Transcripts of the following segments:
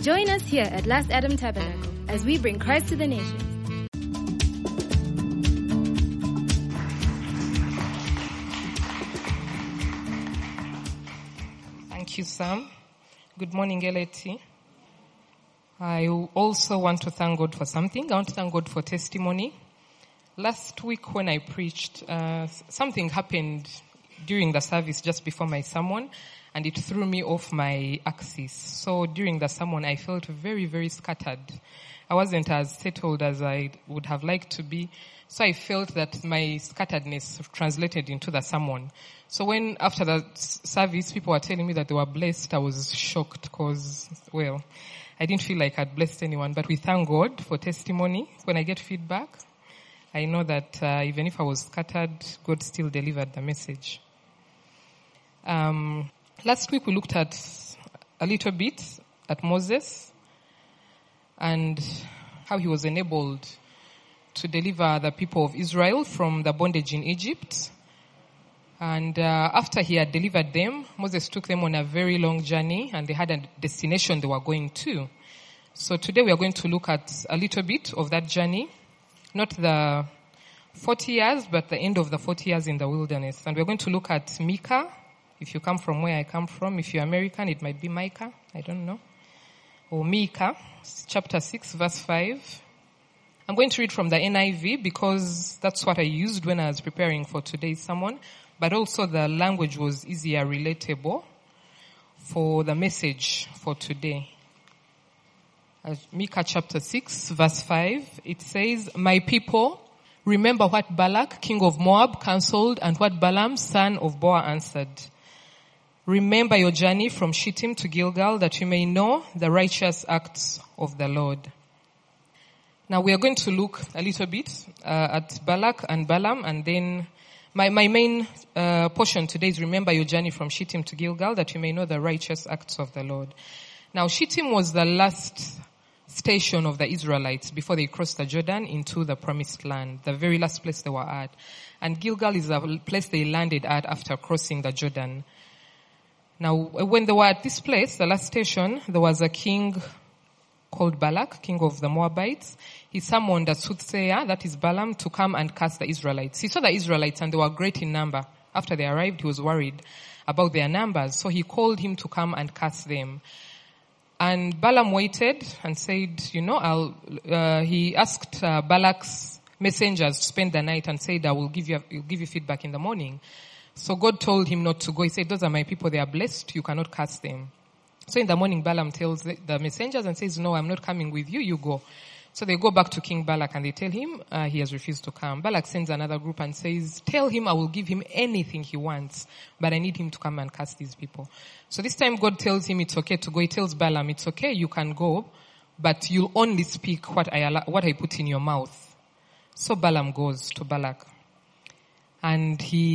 Join us here at Last Adam Tabernacle as we bring Christ to the nations. Thank you, Sam. Good morning, LAT. I also want to thank God for something. I want to thank God for testimony. Last week when I preached, something happened during the service just before my sermon, and it threw me off my axis. So during the sermon, I felt very, very scattered. I wasn't as settled as I would have liked to be. So I felt that my scatteredness translated into the sermon. So when after the service, people were telling me that they were blessed, I was shocked because, well, I didn't feel like I'd blessed anyone. But we thank God for testimony. When I get feedback, I know that even if I was scattered, God still delivered the message. Last week we looked at a little bit at Moses and how he was enabled to deliver the people of Israel from the bondage in Egypt. And after he had delivered them, Moses took them on a very long journey, and they had a destination they were going to. So today we are going to look at a little bit of that journey, not the 40 years, but the end of the 40 years in the wilderness. And we're going to look at Micah. If you come from where I come from, if you're American, it might be Micah, I don't know. Or Micah, chapter 6, verse 5. I'm going to read from the NIV because that's what I used when I was preparing for today's sermon. But also the language was easier relatable for the message for today. Micah chapter 6, verse 5, it says, "My people, remember what Balak, king of Moab, counseled and what Balaam, son of Beor, answered. Remember your journey from Shittim to Gilgal, that you may know the righteous acts of the Lord." Now we are going to look a little bit at Balak and Balaam, and then my main portion today is remember your journey from Shittim to Gilgal, that you may know the righteous acts of the Lord. Now Shittim was the last station of the Israelites before they crossed the Jordan into the promised land, the very last place they were at. And Gilgal is the place they landed at after crossing the Jordan. Now, when they were at this place, the last station, there was a king called Balak, king of the Moabites. He summoned a soothsayer, that is Balaam, to come and curse the Israelites. He saw the Israelites and they were great in number. After they arrived, he was worried about their numbers. So he called him to come and curse them. And Balaam waited and said, he asked Balak's messengers to spend the night and said, I will give you feedback in the morning. So God told him not to go. He said, those are my people, they are blessed, you cannot curse them. So in the morning, Balaam tells the messengers and says, no, I'm not coming with you, you go. So they go back to King Balak and they tell him he has refused to come. Balak sends another group and says, tell him I will give him anything he wants, but I need him to come and curse these people. So this time God tells him it's okay to go. He tells Balaam, it's okay, you can go, but you'll only speak what I put in your mouth. So Balaam goes to Balak. And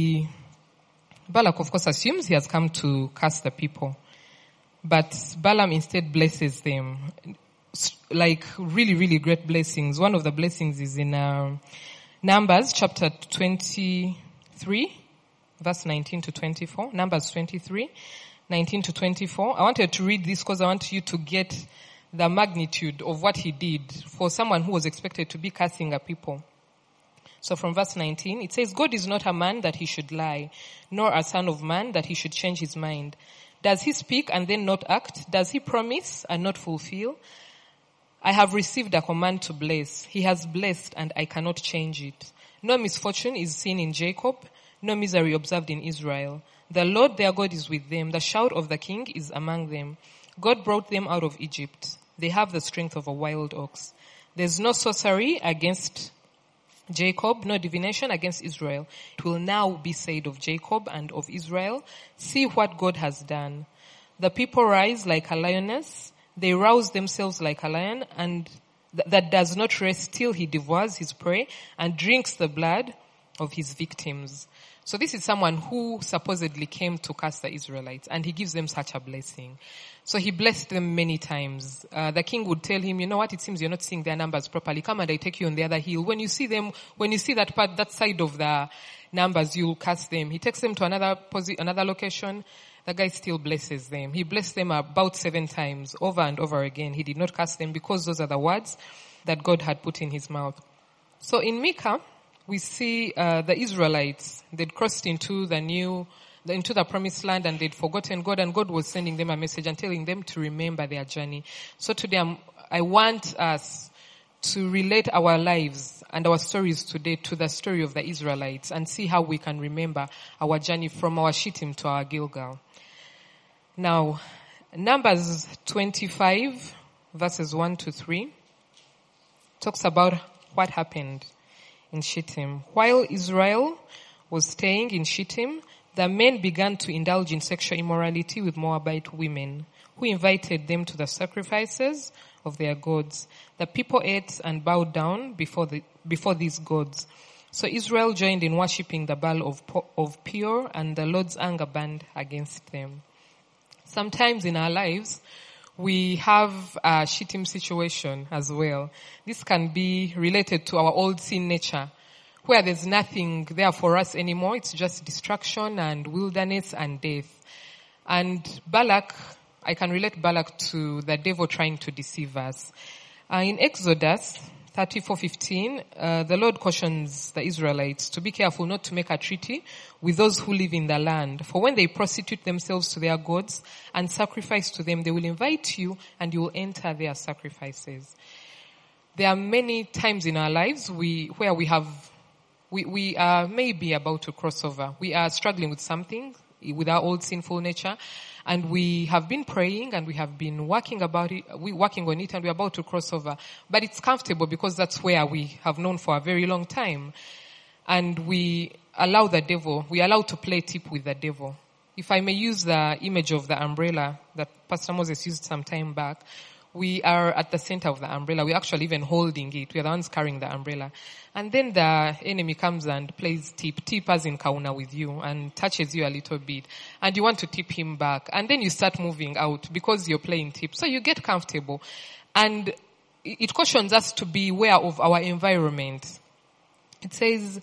Balak of course assumes he has come to curse the people. But Balaam instead blesses them. Like really, really great blessings. One of the blessings is in Numbers chapter 23, verse 19 to 24. Numbers 23, 19 to 24. I wanted to read this because I want you to get the magnitude of what he did for someone who was expected to be cursing a people. So from verse 19, it says, God is not a man that he should lie, nor a son of man that he should change his mind. Does he speak and then not act? Does he promise and not fulfill? I have received a command to bless. He has blessed and I cannot change it. No misfortune is seen in Jacob, no misery observed in Israel. The Lord their God is with them. The shout of the king is among them. God brought them out of Egypt. They have the strength of a wild ox. There's no sorcery against Jacob, no divination against Israel. It will now be said of Jacob and of Israel, see what God has done. The people rise like a lioness. They rouse themselves like a lion, and that does not rest till he devours his prey and drinks the blood of his victims. So this is someone who supposedly came to curse the Israelites, and he gives them such a blessing. So he blessed them many times. The king would tell him, you know what, it seems you're not seeing their numbers properly. Come and I take you on the other hill. When you see that part, that side of the numbers, you'll curse them. He takes them to another location, the guy still blesses them. He blessed them about 7 times, over and over again. He did not curse them because those are the words that God had put in his mouth. So in Micah, we see the Israelites, they'd crossed into the promised land, and they'd forgotten God, and God was sending them a message and telling them to remember their journey. So today I want us to relate our lives and our stories today to the story of the Israelites and see how we can remember our journey from our Shittim to our Gilgal. Now, Numbers 25 verses 1 to 3 talks about what happened in Shittim. While Israel was staying in Shittim, the men began to indulge in sexual immorality with Moabite women, who invited them to the sacrifices of their gods. The people ate and bowed down before these gods. So Israel joined in worshipping the Baal of Peor, and the Lord's anger burned against them. Sometimes in our lives, we have a Shittim situation as well. This can be related to our old sin nature, where there's nothing there for us anymore. It's just destruction and wilderness and death. And Balak, I can relate Balak to the devil trying to deceive us. In Exodus 34:15, the Lord cautions the Israelites to be careful not to make a treaty with those who live in the land. For when they prostitute themselves to their gods and sacrifice to them, they will invite you and you will enter their sacrifices. There are many times in our lives where we are maybe about to cross over. We are struggling with something, with our old sinful nature, and we have been praying and we have been working on it, and we're about to cross over. But it's comfortable because that's where we have known for a very long time. And we allow to play tip with the devil. If I may use the image of the umbrella that Pastor Moses used some time back, we are at the center of the umbrella. We're actually even holding it. We're the ones carrying the umbrella. And then the enemy comes and plays tip as in kauna with you, and touches you a little bit. And you want to tip him back. And then you start moving out because you're playing tip. So you get comfortable. And it cautions us to be aware of our environment. It says,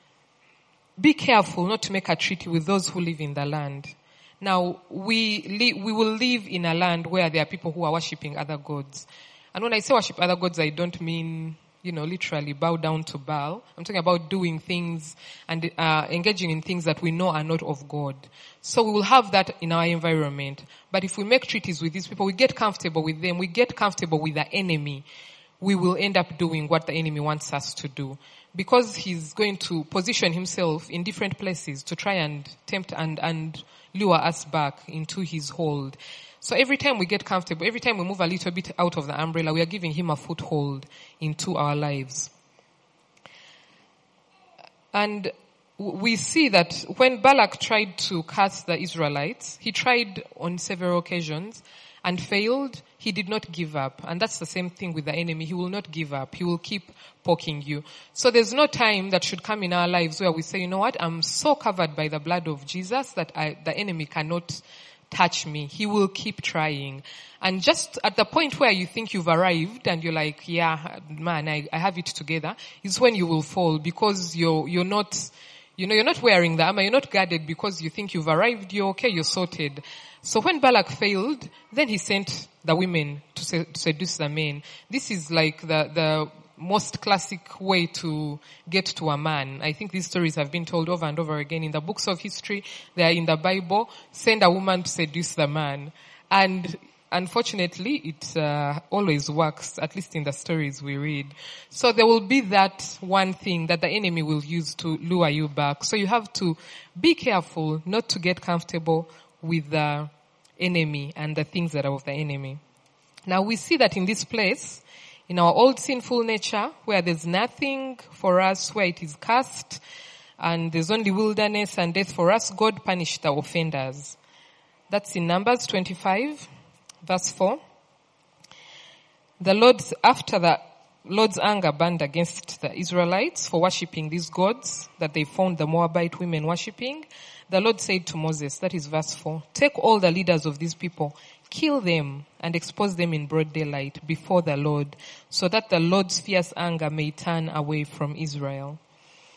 be careful not to make a treaty with those who live in the land. Now, we will live in a land where there are people who are worshipping other gods. And when I say worship other gods, I don't mean, literally bow down to Baal. I'm talking about doing things and engaging in things that we know are not of God. So we will have that in our environment. But if we make treaties with these people, we get comfortable with them, we get comfortable with the enemy, we will end up doing what the enemy wants us to do. Because he's going to position himself in different places to try and tempt and lure us back into his hold. So every time we get comfortable, every time we move a little bit out of the umbrella, we are giving him a foothold into our lives. And we see that when Balak tried to curse the Israelites, he tried on several occasions and failed. He did not give up. And that's the same thing with the enemy. He will not give up. He will keep poking you. So there's no time that should come in our lives where we say, you know what, I'm so covered by the blood of Jesus that the enemy cannot touch me. He will keep trying. And just at the point where you think you've arrived and you're like, yeah, man, I have it together, is when you will fall, because you're not wearing the armor, you're not guarded, because you think you've arrived, you're okay, you're sorted. So when Balak failed, then he sent the women to seduce the men. This is like the most classic way to get to a man. I think these stories have been told over and over again in the books of history. They are in the Bible. Send a woman to seduce the man. And unfortunately, it always works, at least in the stories we read. So there will be that one thing that the enemy will use to lure you back. So you have to be careful not to get comfortable with the enemy and the things that are of the enemy. Now we see that in this place, in our old sinful nature, where there's nothing for us, where it is cursed, and there's only wilderness and death for us, God punished the offenders. That's in Numbers 25, verse 4. After the Lord's anger burned against the Israelites for worshipping these gods that they found the Moabite women worshipping, the Lord said to Moses, that is verse 4, take all the leaders of these people, kill them and expose them in broad daylight before the Lord, so that the Lord's fierce anger may turn away from Israel.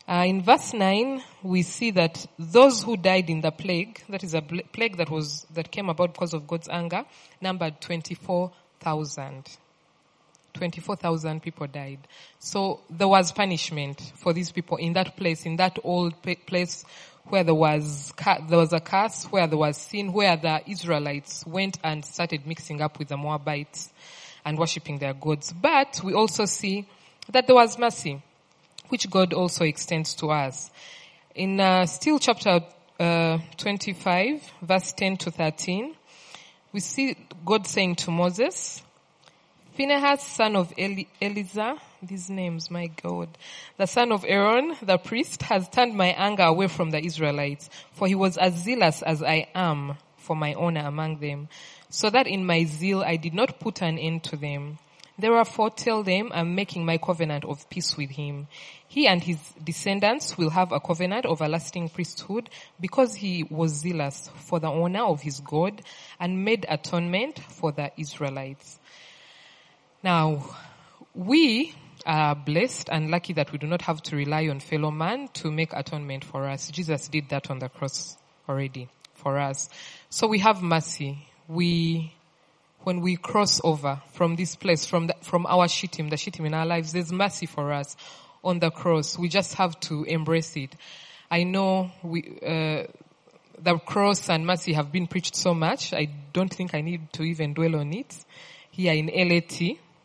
In verse 9, we see that those who died in the plague, that is a plague that came about because of God's anger, numbered 24,000. 24,000 people died. So there was punishment for these people in that place, in that old place where there was a curse, where there was sin, where the Israelites went and started mixing up with the Moabites and worshipping their gods. But we also see that there was mercy, which God also extends to us. In still chapter 25, verse 10 to 13, we see God saying to Moses, Phinehas, son of Eleazar, these names, my God, the son of Aaron, the priest, has turned my anger away from the Israelites, for he was as zealous as I am for my honor among them, so that in my zeal I did not put an end to them. Therefore tell them I'm making my covenant of peace with him. He and his descendants will have a covenant of everlasting priesthood because he was zealous for the honor of his God and made atonement for the Israelites. Now, we are blessed and lucky that we do not have to rely on fellow man to make atonement for us. Jesus did that on the cross already for us. So we have mercy. When we cross over from this place, from our shittim, the shittim in our lives, there's mercy for us on the cross. We just have to embrace it. I know the cross and mercy have been preached so much. I don't think I need to even dwell on it here in LAT.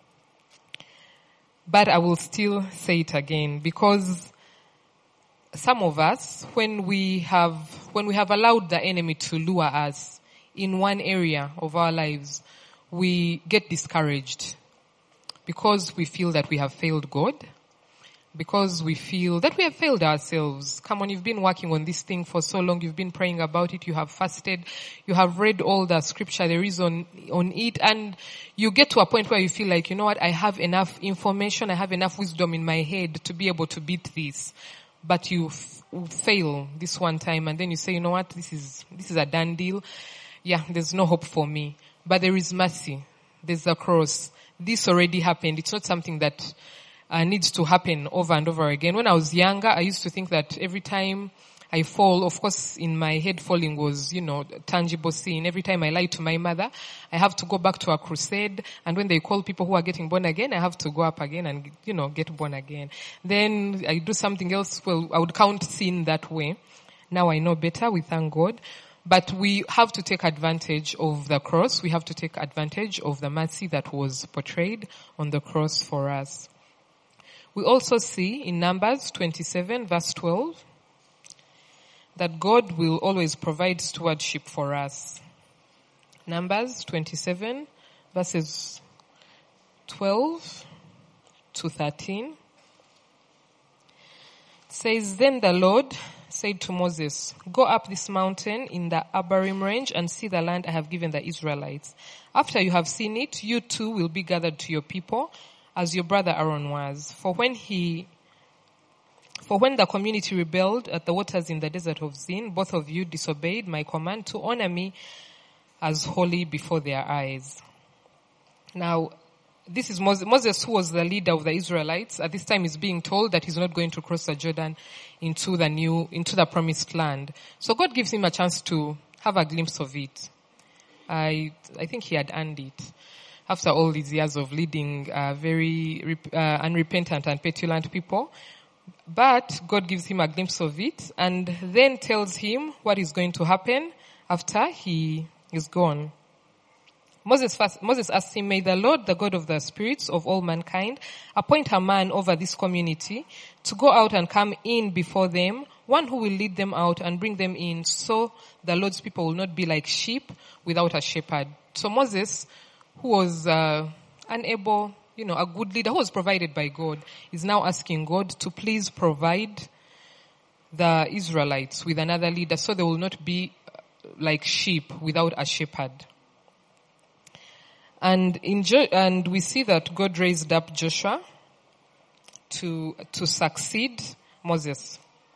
But I will still say it again, because some of us, when we have allowed the enemy to lure us in one area of our lives, we get discouraged because we feel that we have failed God, because we feel that we have failed ourselves. Come on, you've been working on this thing for so long, you've been praying about it, you have fasted, you have read all the scripture there is on it, and you get to a point where you feel like, you know what, I have enough information, I have enough wisdom in my head to be able to beat this. But you fail this one time, and then you say, you know what, this is a done deal. Yeah, there's no hope for me. But there is mercy. There's a cross. This already happened. It's not something that needs to happen over and over again. When I was younger, I used to think that every time I fall, of course, in my head falling was, tangible sin. Every time I lie to my mother, I have to go back to a crusade. And when they call people who are getting born again, I have to go up again and, get born again. Then I do something else. Well, I would count sin that way. Now I know better. We thank God. But we have to take advantage of the cross. We have to take advantage of the mercy that was portrayed on the cross for us. We also see in Numbers 27 verse 12 that God will always provide stewardship for us. Numbers 27 verses 12 to 13. It says, Then the Lord said to Moses, Go up this mountain in the Abarim range and see the land I have given the Israelites. After you have seen it, you too will be gathered to your people, as your brother Aaron was. For when the community rebelled at the waters in the desert of Zin, both of you disobeyed my command to honor me as holy before their eyes. Now, this is Moses, who was the leader of the Israelites. At this time, is being told that he's not going to cross the Jordan into the promised land. So God gives him a chance to have a glimpse of it. I think he had earned it after all these years of leading very unrepentant and petulant people. But God gives him a glimpse of it and then tells him what is going to happen after he is gone. Moses asked him, May the Lord, the God of the spirits of all mankind, appoint a man over this community to go out and come in before them, one who will lead them out and bring them in, so the Lord's people will not be like sheep without a shepherd. So Moses, who was unable, a good leader who was provided by God, is now asking God to please provide the Israelites with another leader so they will not be like sheep without a shepherd. And we see that God raised up Joshua to succeed Moses.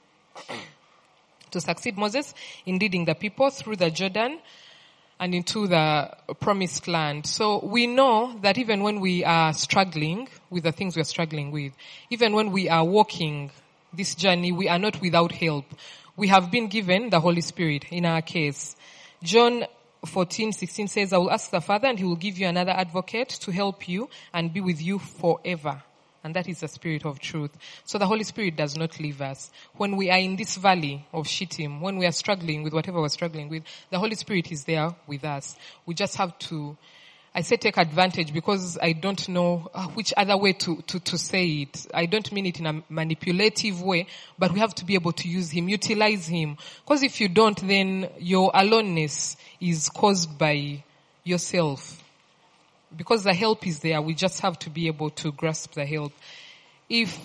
To succeed Moses in leading the people through the Jordan and into the promised land. So we know that even when we are struggling with the things we are struggling with, even when we are walking this journey, we are not without help. We have been given the Holy Spirit in our case. John 14:16 says, I will ask the Father and he will give you another advocate to help you and be with you forever. And that is the Spirit of truth. So the Holy Spirit does not leave us. When we are in this valley of Shittim, when we are struggling with whatever we're struggling with, the Holy Spirit is there with us. We just have to, I say take advantage because I don't know which other way to say it. I don't mean it in a manipulative way, but we have to be able to use him, utilize him. Because if you don't, then your aloneness is caused by yourself. Because the help is there, we just have to be able to grasp the help. If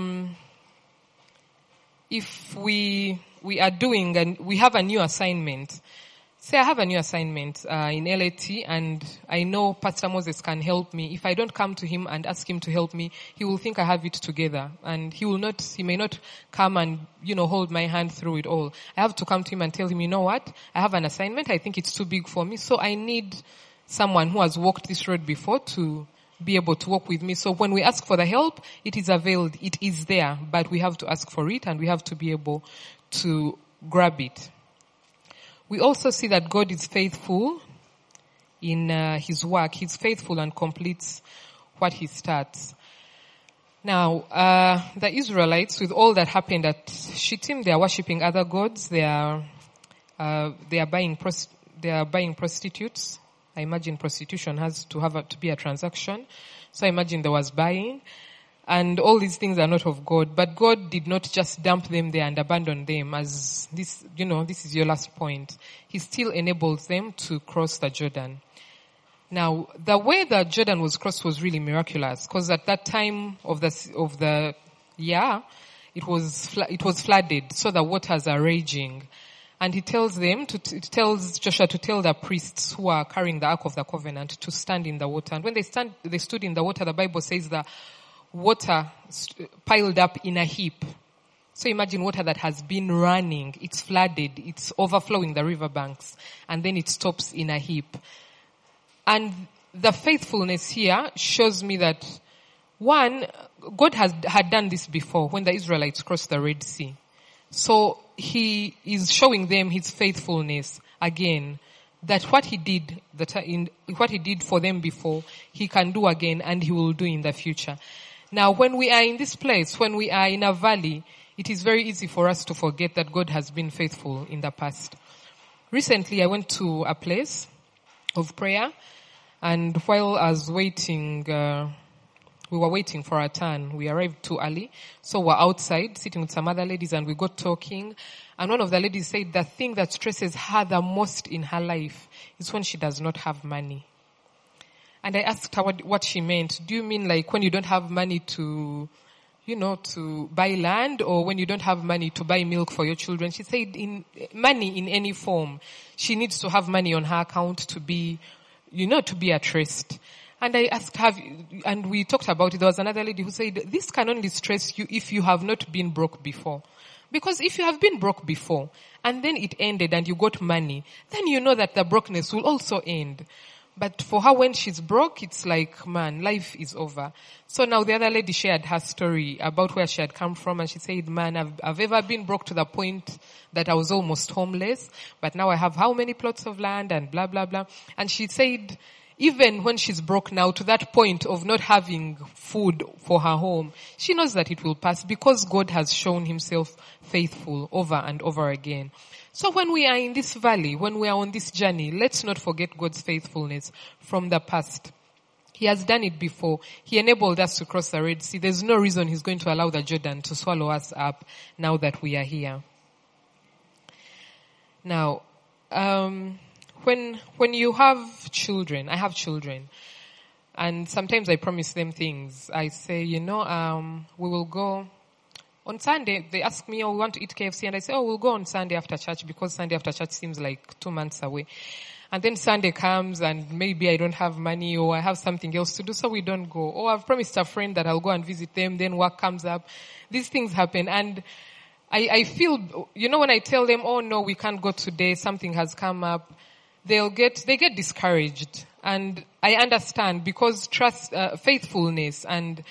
we are doing and we have a new assignment, say I have a new assignment in LAT and I know Pastor Moses can help me. If I don't come to him and ask him to help me, he will think I have it together and he may not come and, hold my hand through it all. I have to come to him and tell him, you know what? I have an assignment. I think it's too big for me. So I need someone who has walked this road before to be able to walk with me. So when we ask for the help, it is availed. It is there, but we have to ask for it and we have to be able to grab it. We also see that God is faithful in his work. He's faithful and completes what he starts. Now, the Israelites, with all that happened at Shittim, they are worshipping other gods. They are buying prostitutes. I imagine prostitution has to be a transaction. So I imagine there was buying. And all these things are not of God. But God did not just dump them there and abandon them as this, this is your last point. He still enables them to cross the Jordan. Now, the way that Jordan was crossed was really miraculous. Because at that time of the year, it was flooded. So the waters are raging. And he tells tells Joshua to tell the priests who are carrying the Ark of the Covenant to stand in the water. And when they stood in the water, the Bible says the water piled up in a heap. So imagine water that has been running, it's flooded, it's overflowing the riverbanks, and then it stops in a heap. And the faithfulness here shows me that, one, God had done this before when the Israelites crossed the Red Sea. So he is showing them his faithfulness again, that what he did for them before, he can do again and he will do in the future. Now, when we are in this place, when we are in a valley, it is very easy for us to forget that God has been faithful in the past. Recently, I went to a place of prayer, and while I was waiting, we were waiting for our turn. We arrived too early. So we're outside sitting with some other ladies and we got talking. And one of the ladies said the thing that stresses her the most in her life is when she does not have money. And I asked her what she meant. Do you mean like when you don't have money to buy land, or when you don't have money to buy milk for your children? She said money in any form. She needs to have money on her account to be at rest. And I asked her, and we talked about it. There was another lady who said, this can only stress you if you have not been broke before. Because if you have been broke before, and then it ended and you got money, then you know that the brokenness will also end. But for her, when she's broke, it's like, man, life is over. So now the other lady shared her story about where she had come from, and she said, man, I've ever been broke to the point that I was almost homeless, but now I have how many plots of land and blah, blah, blah. And she said, even when she's broke now to that point of not having food for her home, she knows that it will pass because God has shown himself faithful over and over again. So when we are in this valley, when we are on this journey, let's not forget God's faithfulness from the past. He has done it before. He enabled us to cross the Red Sea. There's no reason he's going to allow the Jordan to swallow us up now that we are here. Now, when you have children, I have children, and sometimes I promise them things. I say, we will go on Sunday. They ask me, we want to eat KFC, and I say, we'll go on Sunday after church, because Sunday after church seems like 2 months away. And then Sunday comes and maybe I don't have money or I have something else to do, so we don't go. Or I've promised a friend that I'll go and visit them, then work comes up. These things happen, and I feel, when I tell them, oh no, we can't go today, something has come up, they get discouraged. And I understand, because faithfulness and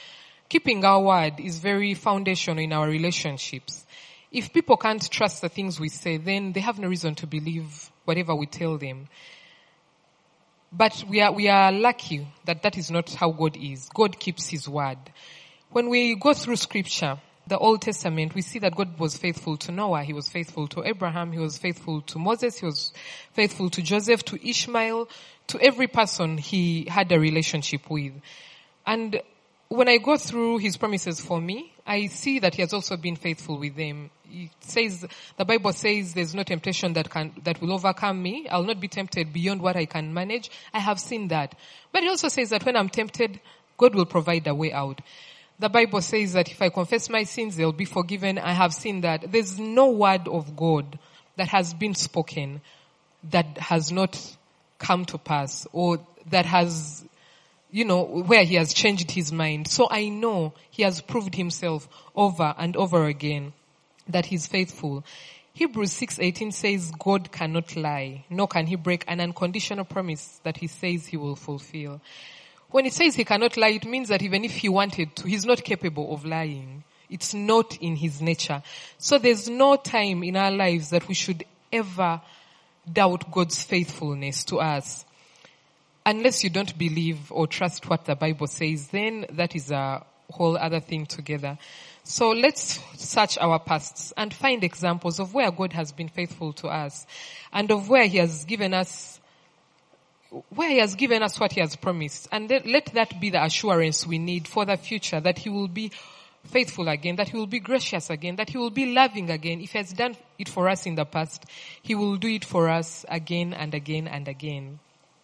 keeping our word is very foundational in our relationships. If people can't trust the things we say, then they have no reason to believe whatever we tell them. But we are lucky that that is not how God is. God keeps his word. When we go through scripture, the Old Testament, we see that God was faithful to Noah, he was faithful to Abraham, he was faithful to Moses, he was faithful to Joseph, to Ishmael, to every person he had a relationship with. And when I go through his promises for me, I see that he has also been faithful with them. The Bible says there's no temptation that will overcome me. I'll not be tempted beyond what I can manage. I have seen that. But it also says that when I'm tempted, God will provide a way out. The Bible says that if I confess my sins, they'll be forgiven. I have seen that. There's no word of God that has been spoken that has not come to pass, or that has, where he has changed his mind. So I know he has proved himself over and over again that he's faithful. Hebrews 6:18 says God cannot lie, nor can he break an unconditional promise that he says he will fulfill. When it says he cannot lie, it means that even if he wanted to, he's not capable of lying. It's not in his nature. So there's no time in our lives that we should ever doubt God's faithfulness to us. Unless you don't believe or trust what the Bible says, then that is a whole other thing together. So let's search our pasts and find examples of where God has been faithful to us, and of where he has given us what he has promised. And let that be the assurance we need for the future, that he will be faithful again, that he will be gracious again, that he will be loving again. If he has done it for us in the past, he will do it for us again and again and again.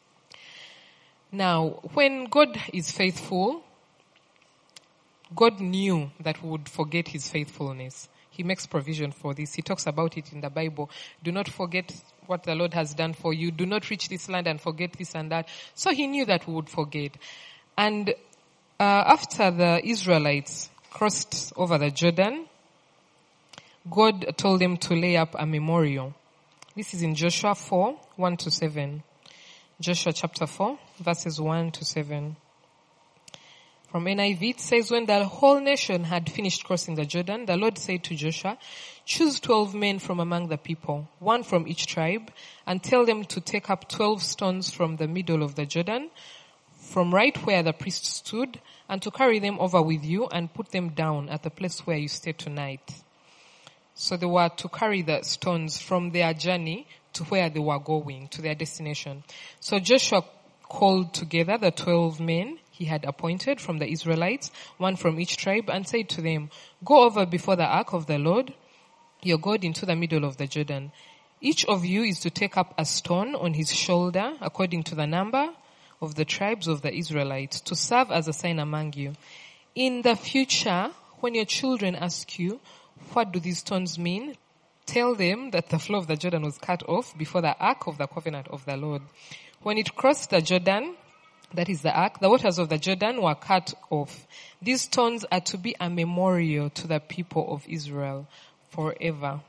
Now, when God is faithful, God knew that we would forget his faithfulness. He makes provision for this. He talks about it in the Bible. Do not forget what the Lord has done for you. Do not reach this land and forget this and that. So he knew that we would forget. And after the Israelites crossed over the Jordan, God told them to lay up a memorial. This is in Joshua 4, 1-7. Joshua chapter 4, verses 1-7. From NIV, it says, when the whole nation had finished crossing the Jordan, the Lord said to Joshua, choose 12 men from among the people, one from each tribe, and tell them to take up 12 stones from the middle of the Jordan, from right where the priest stood, and to carry them over with you and put them down at the place where you stay tonight. So they were to carry the stones from their journey to where they were going, to their destination. So Joshua called together the 12 men he had appointed from the Israelites, one from each tribe, and said to them, go over before the ark of the Lord, your God, into the middle of the Jordan. Each of you is to take up a stone on his shoulder, according to the number of the tribes of the Israelites, to serve as a sign among you. In the future, when your children ask you, what do these stones mean? Tell them that the flow of the Jordan was cut off before the ark of the covenant of the Lord. When it crossed the Jordan, that is the ark, the waters of the Jordan were cut off. These stones are to be a memorial to the people of Israel forever.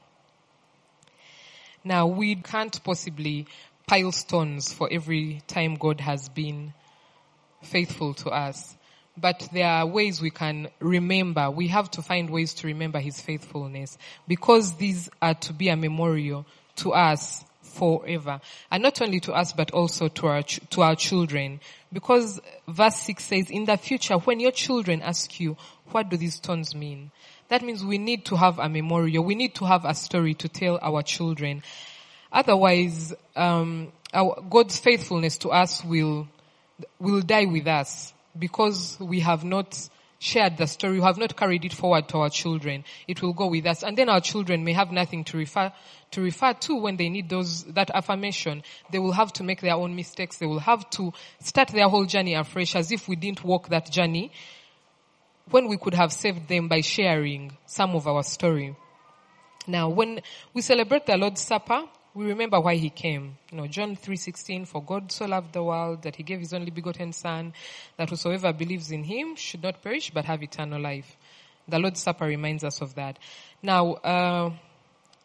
Now, we can't possibly pile stones for every time God has been faithful to us. But there are ways we can remember. We have to find ways to remember his faithfulness, because these are to be a memorial to us forever. And not only to us, but also to our children. Because verse 6 says, in the future, when your children ask you, what do these stones mean? That means we need to have a memorial. We need to have a story to tell our children. Otherwise, God's faithfulness to us will die with us, because we have not shared the story, we have not carried it forward to our children. It will go with us, and then our children may have nothing to refer to when they need that affirmation. They will have to make their own mistakes. They will have to start their whole journey afresh, as if we didn't walk that journey, when we could have saved them by sharing some of our story. Now, when we celebrate the Lord's Supper, we remember why he came. John 3:16, for God so loved the world that he gave his only begotten Son, that whosoever believes in him should not perish but have eternal life. The Lord's Supper reminds us of that. Now,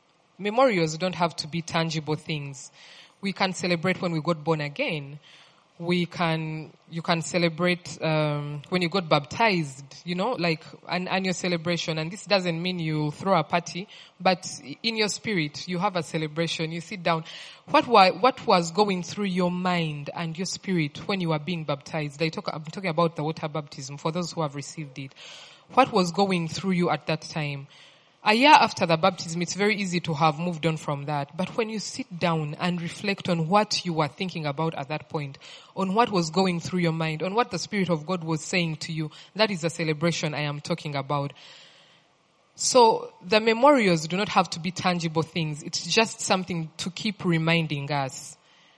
memorials don't have to be tangible things. We can celebrate when we got born again. you can celebrate when you got baptized, like an annual celebration. And this doesn't mean you throw a party, but in your spirit, you have a celebration. You sit down. What was going through your mind and your spirit when you were being baptized? I'm talking about the water baptism for those who have received it. What was going through you at that time? A year after the baptism, it's very easy to have moved on from that. But when you sit down and reflect on what you were thinking about at that point, on what was going through your mind, on what the Spirit of God was saying to you, that is the celebration I am talking about. So the memorials do not have to be tangible things. It's just something to keep reminding us.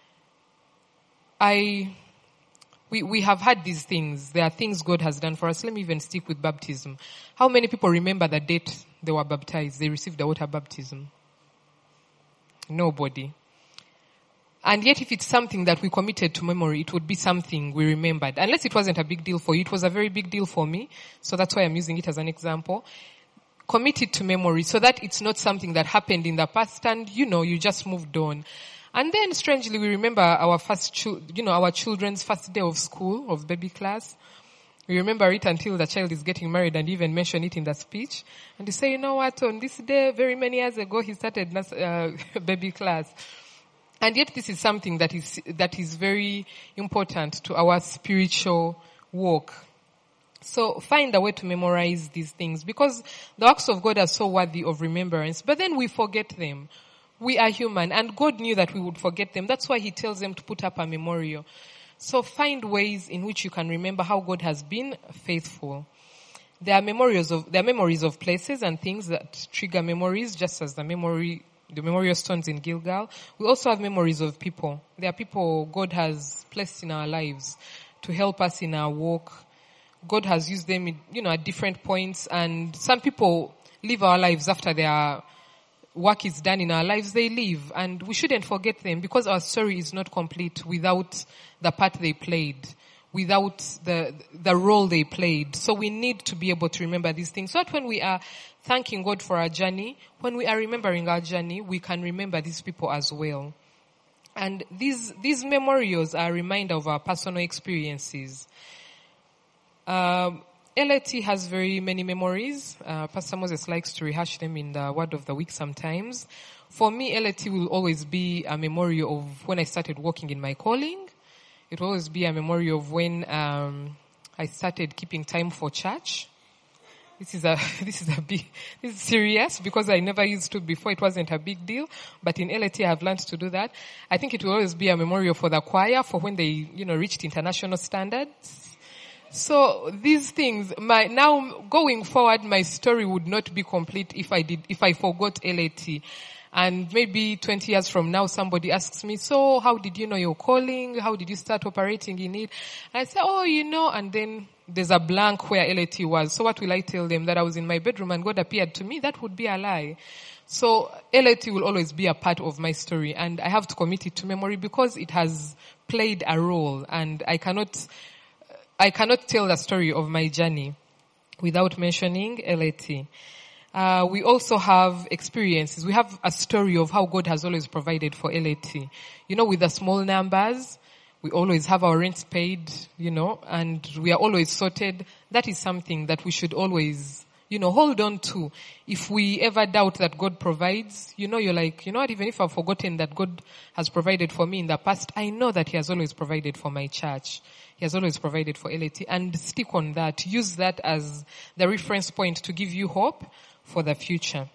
We have had these things. There are things God has done for us. Let me even stick with baptism. How many people remember the date they were baptized? They received the water baptism. Nobody. And yet if it's something that we committed to memory, it would be something we remembered. Unless it wasn't a big deal for you. It was a very big deal for me. So that's why I'm using it as an example. Commit it to memory so that it's not something that happened in the past and, you just moved on. And then strangely we remember our our children's first day of school, of baby class. We remember it until the child is getting married and even mention it in the speech. And you say, on this day, very many years ago, he started baby class. And yet this is something that is very important to our spiritual walk. So find a way to memorize these things because the works of God are so worthy of remembrance, but then we forget them. We are human and God knew that we would forget them. That's why he tells them to put up a memorial. So find ways in which you can remember how God has been faithful. There are memories of places and things that trigger memories, just as the memorial stones in Gilgal. We also have memories of people. There are people God has placed in our lives to help us in our walk. God has used them, at different points. And some people live our lives after their work is done in our lives. They leave, and we shouldn't forget them because our story is not complete without the part they played, without the role they played. So we need to be able to remember these things. So that when we are thanking God for our journey, when we are remembering our journey, we can remember these people as well. And these memorials are a reminder of our personal experiences. LAT has very many memories. Pastor Moses likes to rehash them in the word of the week sometimes. For me, LAT will always be a memory of when I started walking in my calling. It will always be a memory of when I started keeping time for church. This is serious because I never used to before. It wasn't a big deal, but in LAT I have learned to do that. I think it will always be a memorial for the choir for when they, reached international standards. So these things, now going forward, my story would not be complete if I forgot LAT. And maybe 20 years from now, somebody asks me, so how did you know your calling? How did you start operating in it? And I say, and then there's a blank where LAT was. So what will I tell them? That I was in my bedroom and God appeared to me? That would be a lie. So LAT will always be a part of my story, and I have to commit it to memory because it has played a role, and I cannot tell the story of my journey without mentioning LAT. We also have experiences. We have a story of how God has always provided for LAT. With the small numbers, we always have our rents paid, and we are always sorted. That is something that we should always, hold on to. If we ever doubt that God provides, you're like, what, even if I've forgotten that God has provided for me in the past, I know that He has always provided for my church. He has always provided for LAT, and stick on that. Use that as the reference point to give you hope for the future.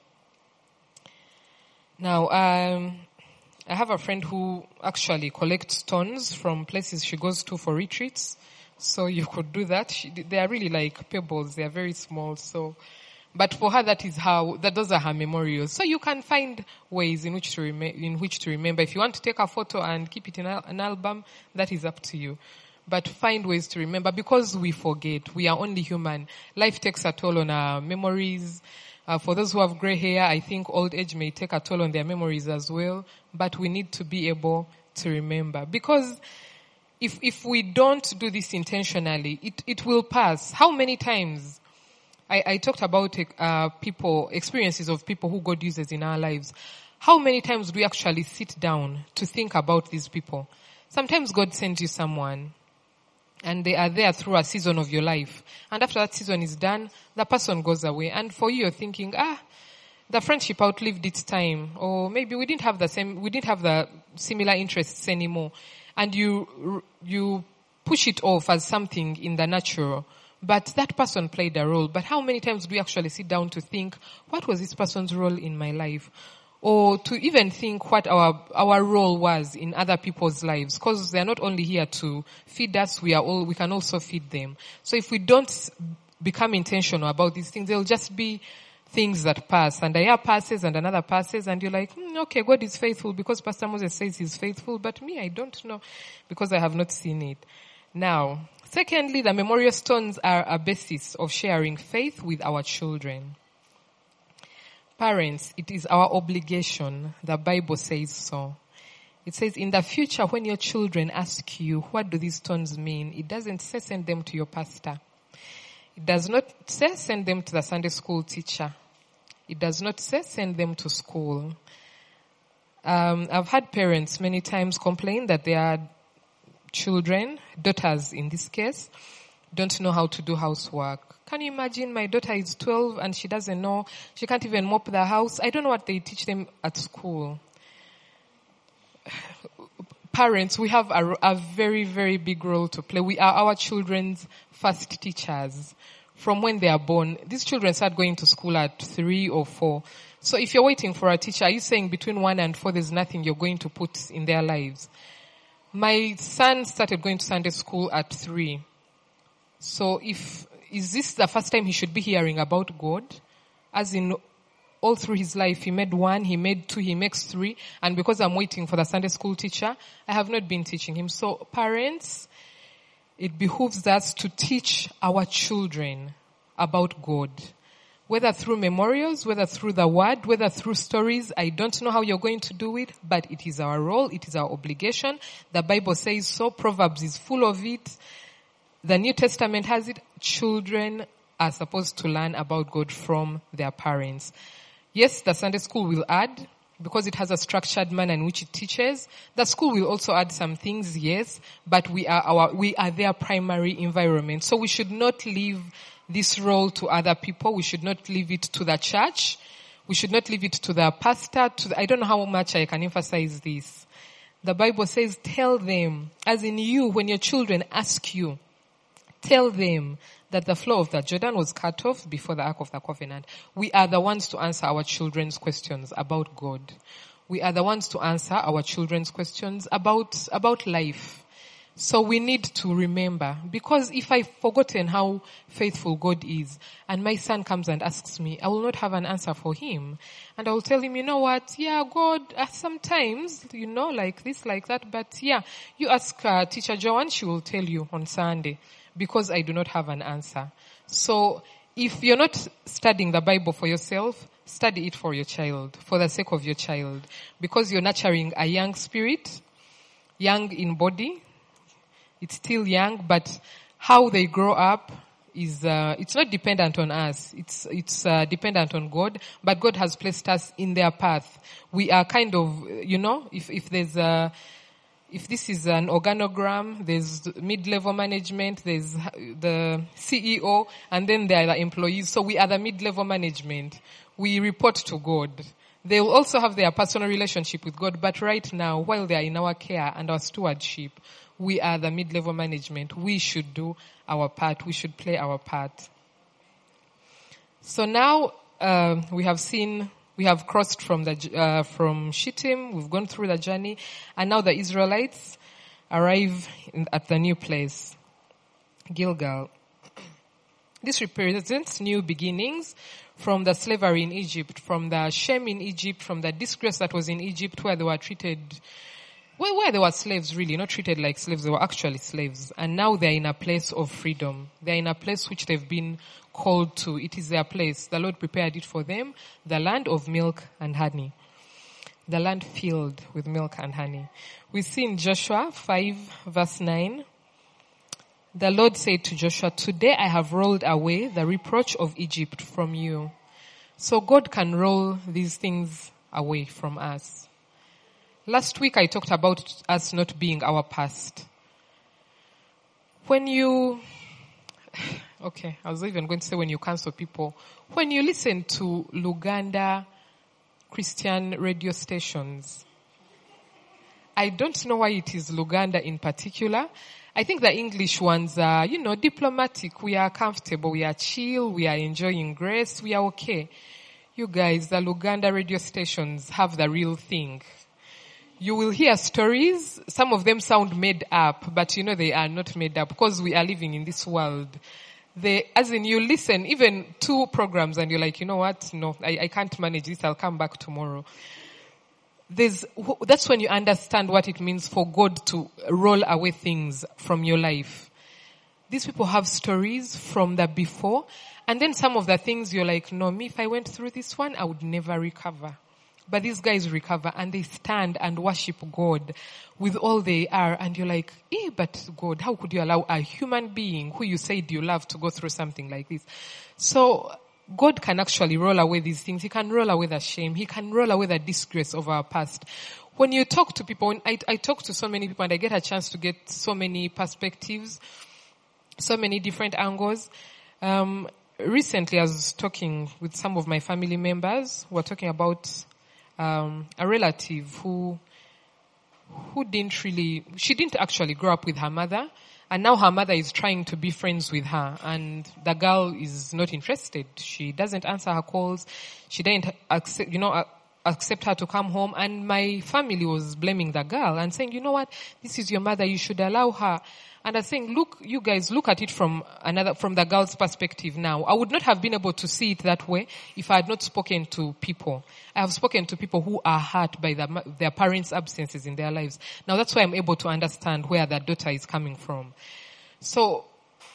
Now, I have a friend who actually collects stones from places she goes to for retreats. So you could do that. They are really like pebbles. They are very small. But for her, those are her memorials. So you can find ways in which to remember. If you want to take a photo and keep it in an album, that is up to you. But find ways to remember because we forget. We are only human. Life takes a toll on our memories. For those who have gray hair, I think old age may take a toll on their memories as well. But we need to be able to remember. Because if we don't do this intentionally, it will pass. How many times? I talked about experiences of people who God uses in our lives. How many times do we actually sit down to think about these people? Sometimes God sends you someone, and they are there through a season of your life. And after that season is done, the person goes away. And for you, you're thinking, the friendship outlived its time. Or maybe we didn't have the similar interests anymore. And you push it off as something in the natural. But that person played a role. But how many times do we actually sit down to think, what was this person's role in my life? Or to even think what our role was in other people's lives. Because they're not only here to feed us, we can also feed them. So if we don't become intentional about these things, they'll just be things that pass. And a year passes and another passes, and you're like, okay, God is faithful because Pastor Moses says he's faithful, but me, I don't know because I have not seen it. Now, secondly, the memorial stones are a basis of sharing faith with our children. Parents, it is our obligation. The Bible says so. It says, in the future, when your children ask you, what do these stones mean? It doesn't say send them to your pastor. It does not say send them to the Sunday school teacher. It does not say send them to school. I've had parents many times complain that their children, daughters in this case, don't know how to do housework. Can you imagine? My daughter is 12 and she doesn't know. She can't even mop the house. I don't know what they teach them at school. Parents, we have a very, very big role to play. We are our children's first teachers. From when they are born, these children start going to school at 3 or 4. So if you're waiting for a teacher, are you saying between 1 and 4 there's nothing you're going to put in their lives? My son started going to Sunday school at 3. So is this the first time he should be hearing about God? As in, all through his life, he made 1, he made 2, he makes 3. And because I'm waiting for the Sunday school teacher, I have not been teaching him. So parents, it behooves us to teach our children about God. Whether through memorials, whether through the word, whether through stories, I don't know how you're going to do it, but it is our role, it is our obligation. The Bible says so, Proverbs is full of it. The New Testament has it. Children are supposed to learn about God from their parents. Yes, the Sunday school will add, because it has a structured manner in which it teaches. The school will also add some things, yes, but we are their primary environment. So we should not leave this role to other people. We should not leave it to the church. We should not leave it to the pastor. I don't know how much I can emphasize this. The Bible says, tell them, as in you, when your children ask you, tell them that the flow of the Jordan was cut off before the Ark of the Covenant. We are the ones to answer our children's questions about God. We are the ones to answer our children's questions about life. So we need to remember, because if I've forgotten how faithful God is, and my son comes and asks me, I will not have an answer for him. And I will tell him, you know what, yeah, God, sometimes, like this, like that, but yeah, you ask Teacher Joanne, she will tell you on Sunday, because I do not have an answer. So if you're not studying the Bible for yourself, study it for your child, for the sake of your child, because you're nurturing a young spirit, young in body. It's still young, but how they grow up is, it's not dependent on us. It's dependent on God, but God has placed us in their path. We are kind of, if this is an organogram, there's mid-level management, there's the CEO, and then there are the employees. So we are the mid-level management. We report to God. They will also have their personal relationship with God, but right now, while they are in our care and our stewardship, we are the mid-level management. We should do our part. We should play our part. So now we have crossed from Shittim. We've gone through the journey, and now the Israelites arrive at the new place, Gilgal. This represents new beginnings from the slavery in Egypt, from the shame in Egypt, from the disgrace that was in Egypt, where they were treated. Where they were slaves, really, not treated like slaves, they were actually slaves. And now they're in a place of freedom. They're in a place which they've been called to. It is their place. The Lord prepared it for them, the land of milk and honey. The land filled with milk and honey. We see in Joshua 5 verse 9, the Lord said to Joshua, today I have rolled away the reproach of Egypt from you. So God can roll these things away from us. Last week I talked about us not being our past. Okay, I was even going to say when you cancel people. When you listen to Luganda Christian radio stations, I don't know why it is Luganda in particular. I think the English ones are, diplomatic. We are comfortable. We are chill. We are enjoying grace. We are okay. You guys, the Luganda radio stations have the real thing. You will hear stories. Some of them sound made up, but they are not made up because we are living in this world. You listen even 2 programs and you're like, you know what? No, I can't manage this. I'll come back tomorrow. That's when you understand what it means for God to roll away things from your life. These people have stories from the before, and then some of the things you're like, no, me, if I went through this one, I would never recover. But these guys recover and they stand and worship God with all they are. And you're like, but God, how could you allow a human being who you said you love to go through something like this? So God can actually roll away these things. He can roll away the shame. He can roll away the disgrace of our past. When you talk to people, I talk to so many people and I get a chance to get so many perspectives, so many different angles. Recently I was talking with some of my family members who were talking about a relative who she didn't actually grow up with her mother, and now her mother is trying to be friends with her, and the girl is not interested. She doesn't answer her calls. She didn't accept her to come home, and my family was blaming the girl and saying, you know what, this is your mother, you should allow her. And I think, look, you guys, look at it from the girl's perspective now. I would not have been able to see it that way if I had not spoken to people. I have spoken to people who are hurt by their parents' absences in their lives. Now that's why I'm able to understand where the daughter is coming from. So,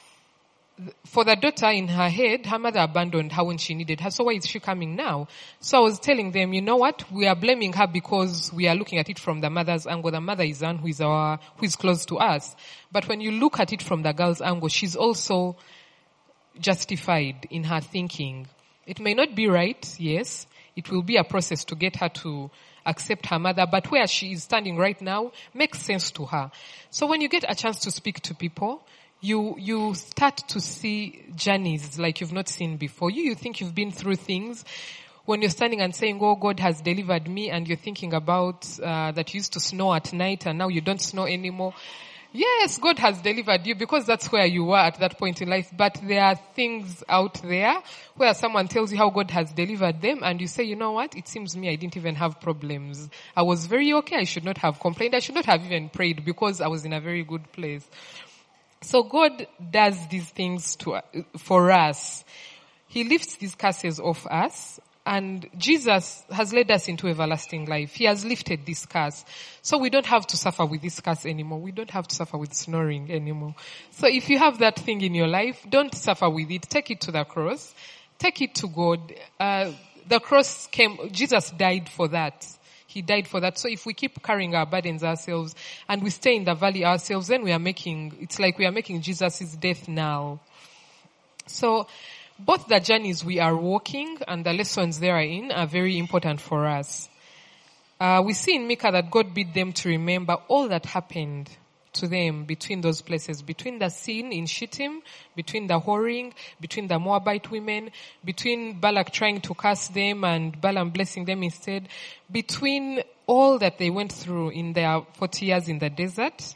for the daughter in her head, her mother abandoned her when she needed her. So why is she coming now? So I was telling them, you know what? We are blaming her because we are looking at it from the mother's angle. The mother is one who is close to us. But when you look at it from the girl's angle, she's also justified in her thinking. It may not be right, yes. It will be a process to get her to accept her mother, but where she is standing right now makes sense to her. So when you get a chance to speak to people, you start to see journeys like you've not seen before. You think you've been through things. When you're standing and saying, oh, God has delivered me, and you're thinking about that you used to snow at night and now you don't snow anymore. Yes, God has delivered you because that's where you were at that point in life. But there are things out there where someone tells you how God has delivered them and you say, you know what? It seems me I didn't even have problems. I was very okay. I should not have complained. I should not have even prayed because I was in a very good place. So God does these things for us. He lifts these curses off us, and Jesus has led us into everlasting life. He has lifted this curse. So we don't have to suffer with this curse anymore. We don't have to suffer with snoring anymore. So if you have that thing in your life, don't suffer with it. Take it to the cross. Take it to God. The cross Jesus died for that. He died for that. So if we keep carrying our burdens ourselves and we stay in the valley ourselves, then it's like we are making Jesus' death now. So both the journeys we are walking and the lessons they are in are very important for us. We see in Micah that God bid them to remember all that happened to them between those places, between the sin in Shittim, between the whoring, between the Moabite women, between Balak trying to curse them and Balaam blessing them instead, between all that they went through in their 40 years in the desert,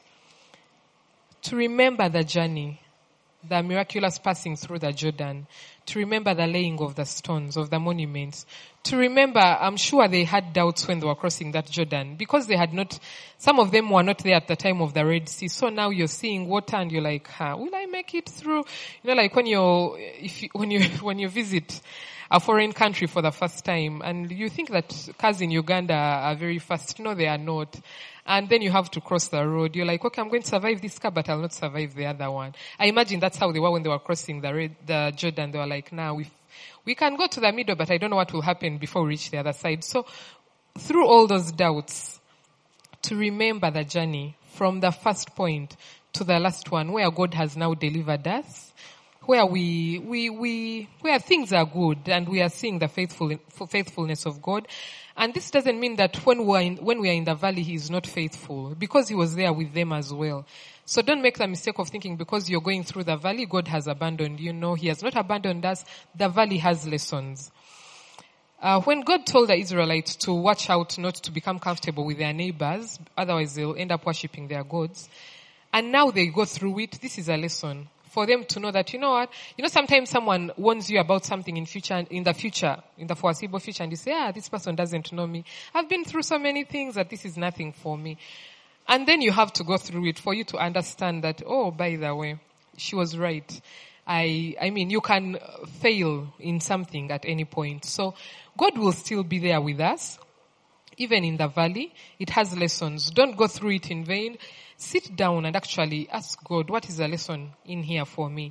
to remember the journey, the miraculous passing through the Jordan, to remember the laying of the stones, of the monuments, to remember, I'm sure they had doubts when they were crossing that Jordan because some of them were not there at the time of the Red Sea. So now you're seeing water and you're like, will I make it through? Like when you visit a foreign country for the first time and you think that cars in Uganda are very fast. No, they are not. And then you have to cross the road. You're like, okay, I'm going to survive this car, but I'll not survive the other one. I imagine that's how they were when they were crossing the Jordan. They were like, we can go to the middle, but I don't know what will happen before we reach the other side. So through all those doubts, to remember the journey from the first point to the last one, where God has now delivered us, where where things are good and we are seeing the faithfulness of God. And this doesn't mean that when we are in the valley, He is not faithful, because He was there with them as well. So don't make the mistake of thinking because you're going through the valley, God has abandoned you. No, He has not abandoned us. The valley has lessons. When God told the Israelites to watch out not to become comfortable with their neighbors, otherwise they'll end up worshipping their gods, and now they go through it, this is a lesson for them to know that, you know what, sometimes someone warns you about something in the foreseeable future, and you say, this person doesn't know me. I've been through so many things that this is nothing for me. And then you have to go through it for you to understand that, oh, by the way, she was right. I mean, you can fail in something at any point. So God will still be there with us. Even in the valley, it has lessons. Don't go through it in vain. Sit down and actually ask God, what is the lesson in here for me?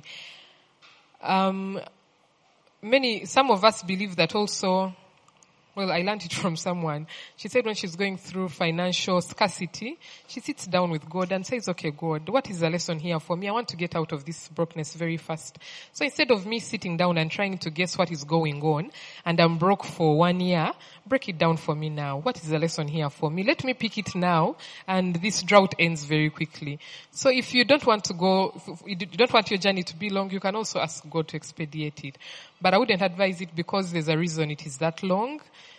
Some of us believe that also. Well, I learned it from someone. She said when she's going through financial scarcity, she sits down with God and says, okay, God, what is the lesson here for me? I want to get out of this brokenness very fast. So instead of me sitting down and trying to guess what is going on, and I'm broke for 1 year, break it down for me now. What is the lesson here for me? Let me pick it now, and this drought ends very quickly. So if you don't want your journey to be long, you can also ask God to expedite it. But I wouldn't advise it because there's a reason it is that long.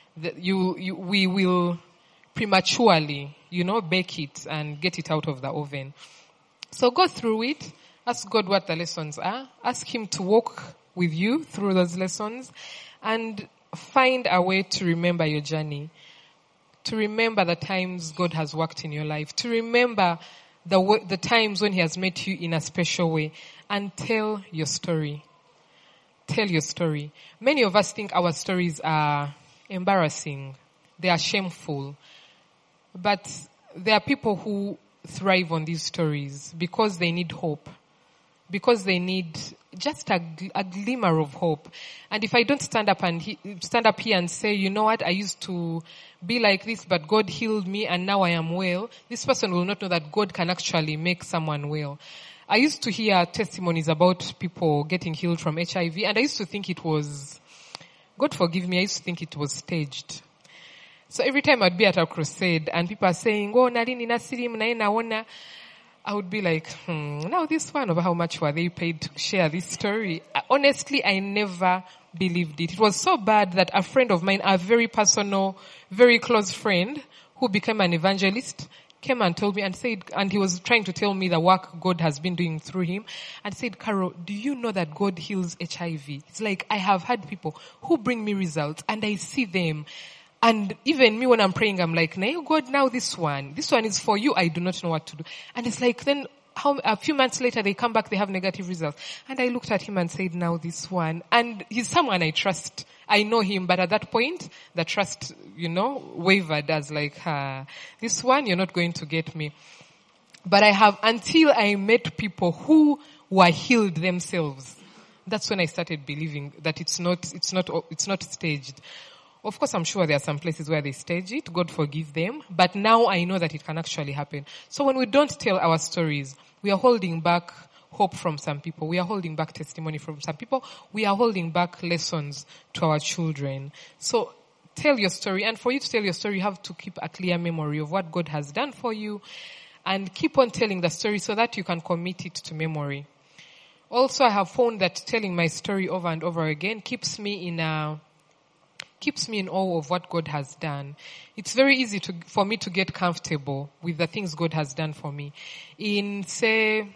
We will prematurely, bake it and get it out of the oven. So go through it. Ask God what the lessons are. Ask Him to walk with you through those lessons, and find a way to remember your journey. To remember the times God has worked in your life. To remember the times when He has met you in a special way, and tell your story. Tell your story. Many of us think our stories are embarrassing. They are shameful. But there are people who thrive on these stories because they need hope. Because they need just a glimmer of hope. And if I don't stand up here and say, you know what, I used to be like this, but God healed me and now I am well, this person will not know that God can actually make someone well. I used to hear testimonies about people getting healed from HIV, and I used to think it was, God forgive me, I used to think it was staged. So every time I'd be at a crusade and people are saying, oh, nalini nasirim naona, I would be like, now this one, over how much were they paid to share this story? Honestly, I never believed it. It was so bad that a friend of mine, a very personal, very close friend who became an evangelist, came and told me and said, and he was trying to tell me the work God has been doing through him, and said, Carol, do you know that God heals HIV? It's like, I have had people who bring me results and I see them. And even me when I'm praying, I'm like, no, God, now this one is for you. I do not know what to do. And it's like, then a few months later, they come back, they have negative results. And I looked at him and said, now this one. And he's someone I trust. I know him, but at that point, the trust, wavered as like, this one, you're not going to get me. But until I met people who were healed themselves, that's when I started believing that it's not staged. Of course, I'm sure there are some places where they stage it. God forgive them. But now I know that it can actually happen. So when we don't tell our stories, we are holding back hope from some people. We are holding back testimony from some people. We are holding back lessons to our children. So tell your story. And for you to tell your story, you have to keep a clear memory of what God has done for you. And keep on telling the story so that you can commit it to memory. Also, I have found that telling my story over and over again keeps me in awe of what God has done. It's very easy for me to get comfortable with the things God has done for me. In, say,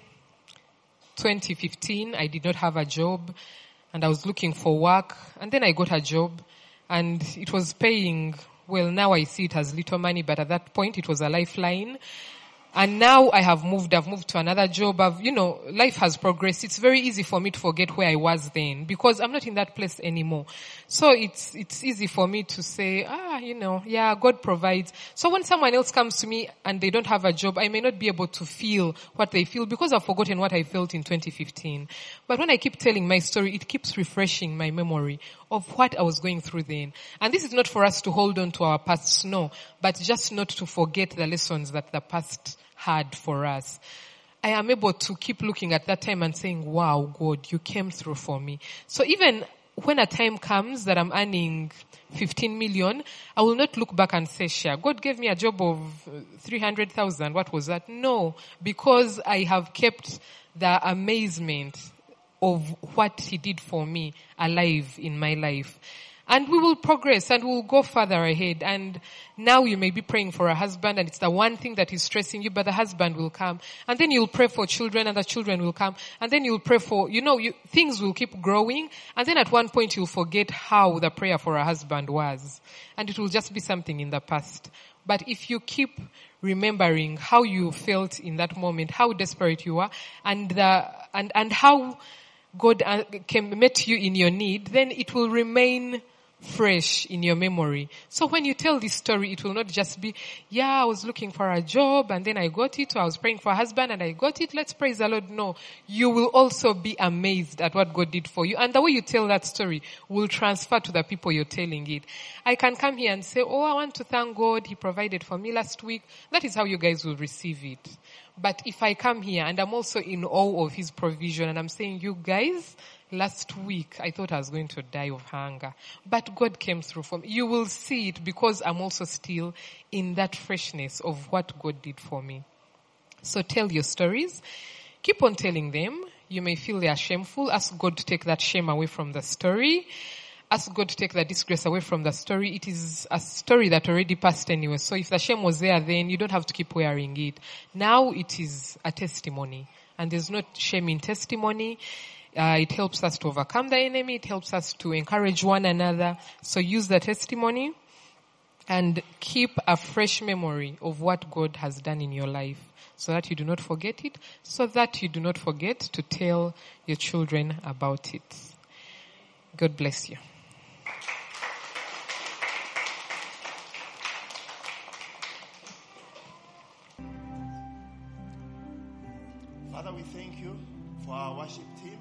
2015, I did not have a job and I was looking for work, and then I got a job and it was paying, well, now I see it as little money, but at that point it was a lifeline. And now I've moved to another job. Life has progressed. It's very easy for me to forget where I was then because I'm not in that place anymore. So it's easy for me to say, God provides. So when someone else comes to me and they don't have a job, I may not be able to feel what they feel because I've forgotten what I felt in 2015. But when I keep telling my story, it keeps refreshing my memory of what I was going through then. And this is not for us to hold on to our past, no, but just not to forget the lessons that the past had for us. I am able to keep looking at that time and saying, wow, God, you came through for me. So even when a time comes that I'm earning 15 million, I will not look back and say, sure, God gave me a job of 300,000. What was that? No, because I have kept the amazement of what he did for me alive in my life. And we will progress and we will go further ahead. And now you may be praying for a husband and it's the one thing that is stressing you, but the husband will come. And then you'll pray for children and the children will come. And then you'll pray for, things will keep growing. And then at one point you'll forget how the prayer for a husband was. And it will just be something in the past. But if you keep remembering how you felt in that moment, how desperate you were, and how God met you in your need, then it will remain fresh in your memory. So when you tell this story, it will not just be, I was looking for a job and then I got it, or I was praying for a husband and I got it, let's praise the Lord. No, you will also be amazed at what God did for you. And the way you tell that story will transfer to the people you're telling it. I can come here and say, I want to thank God, He provided for me last week. That is how you guys will receive it. But if I come here and I'm also in awe of His provision and I'm saying, you guys, last week I thought I was going to die of hunger, but God came through for me. You will see it because I'm also still in that freshness of what God did for me. So tell your stories. Keep on telling them. You may feel they are shameful. Ask God to take that shame away from the story. Ask God to take that disgrace away from the story. It is a story that already passed anyway. So if the shame was there then, you don't have to keep wearing it. Now it is a testimony. And there's no shame in testimony. It helps us to overcome the enemy. It helps us to encourage one another. So use the testimony and keep a fresh memory of what God has done in your life so that you do not forget it, so that you do not forget to tell your children about it. God bless you. Father, we thank you for our worship team.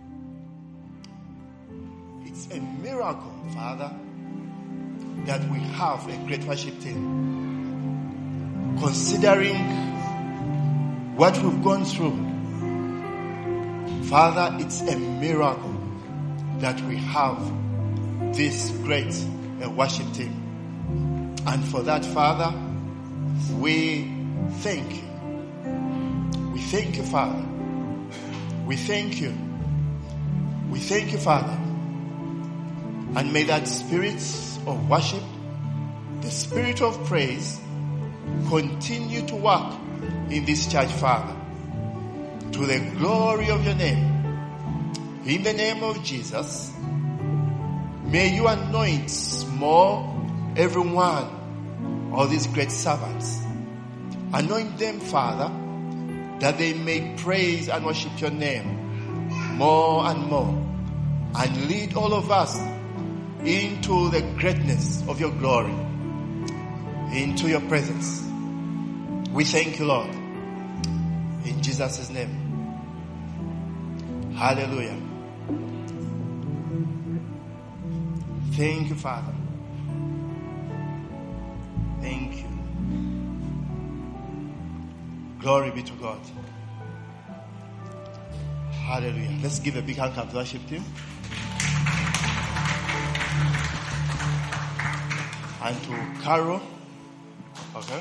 It's a miracle, Father, that we have a great worship team. Considering what we've gone through, Father, it's a miracle that we have this great worship team. And for that, Father, we thank you. We thank you, Father. We thank you. We thank you, Father. And may that spirit of worship, the spirit of praise, continue to work in this church, Father, to the glory of your name. In the name of Jesus, may you anoint more every one of these great servants. Anoint them, Father, that they may praise and worship your name more and more, and lead all of us into the greatness of your glory, into your presence. We thank you, Lord, in Jesus' name. Hallelujah. Thank you, Father. Thank you. Glory be to God. Hallelujah. Let's give a big hand clap to the worship team. And to Carol. Okay.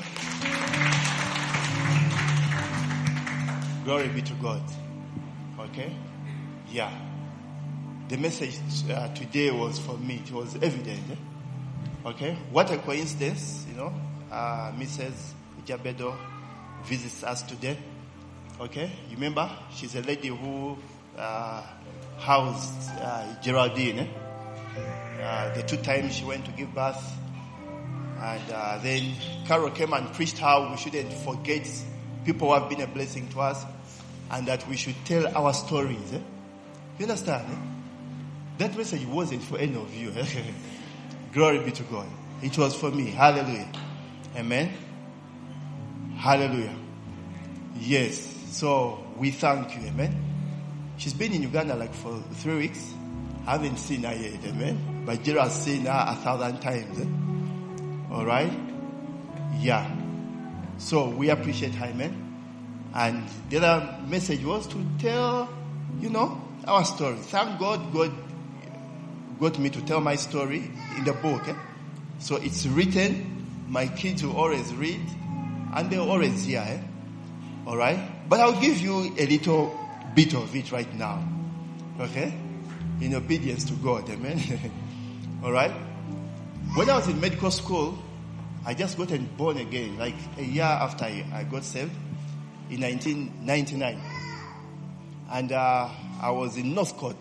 Glory be to God. Okay. Yeah. The message today was for me. It was evident. Okay. What a coincidence, Mrs. Jabedo visits us today. Okay. You remember? She's a lady who housed Geraldine. The 2 times she went to give birth. And then Carol came and preached how we shouldn't forget people who have been a blessing to us, and that we should tell our stories. You understand? That message wasn't for any of you. Glory be to God. It was for me. Hallelujah. Amen. Hallelujah. Yes. So we thank you. Amen. She's been in Uganda like for 3 weeks. I haven't seen her yet. Amen. But Gerald has seen her 1,000 times. All right. Yeah. So we appreciate her. Amen. And the other message was to tell, our story. Thank God, God got me to tell my story in the book. So it's written. My kids will always read, and they'll always hear. All right? But I'll give you a little bit of it right now. Okay? In obedience to God. Amen? All right? When I was in medical school, I just got born again, like a year after I got saved, in 1999. And I was in Northcote,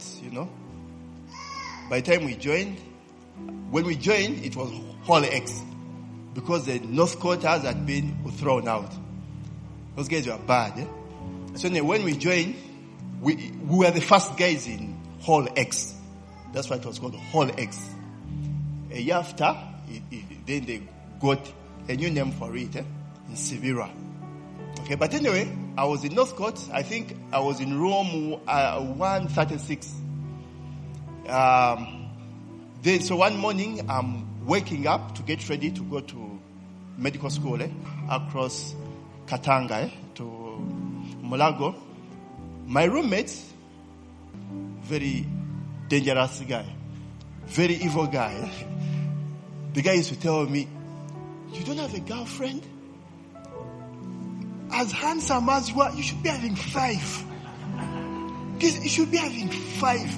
By the time we joined, when we joined, it was Hall X. Because the Northcoteers had been thrown out. Those guys were bad. So when we joined, we were the first guys in Hall X. That's why it was called Hall X. A year after, then they got a new name for it, in Severa. Okay, but anyway, I was in Northcote. I think I was in room 136. Then, so one morning, I'm waking up to get ready to go to medical school, across Katanga, to Mulago. My roommate, very dangerous guy, very evil guy. The guy used to tell me, "You don't have a girlfriend? As handsome as you are, you should be having 5. You should be having 5.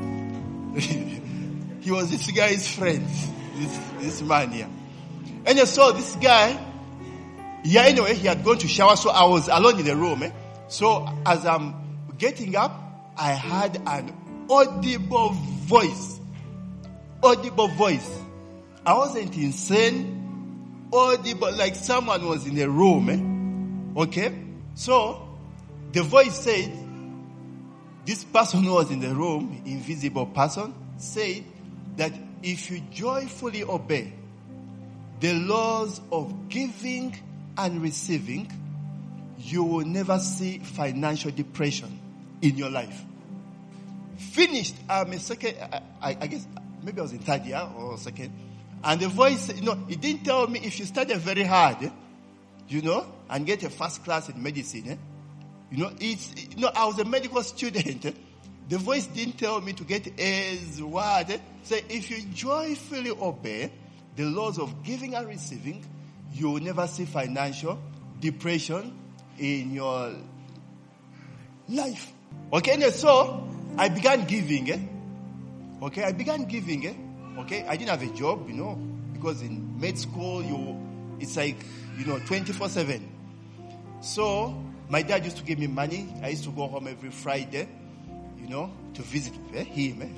He was this guy's friend, this man here. And I saw this guy. Yeah, anyway, he had gone to shower, so I was alone in the room. So as I'm getting up, I heard an audible voice. Audible voice. I wasn't insane. Audible, like someone was in the room. Okay? So, the voice said, this person who was in the room, invisible person, said that if you joyfully obey the laws of giving and receiving, you will never see financial depression in your life. Finished. I'm a second, I guess, maybe I was in third year or second. And the voice, it didn't tell me if you study very hard, and get a first class in medicine, I was a medical student. The voice didn't tell me to get A's, what? Say, if you joyfully obey the laws of giving and receiving, you will never see financial depression in your life. Okay, and so I began giving. Okay, I began giving. Okay, I didn't have a job, because in med school, it's like, 24/7. So my dad used to give me money. I used to go home every Friday, to visit him,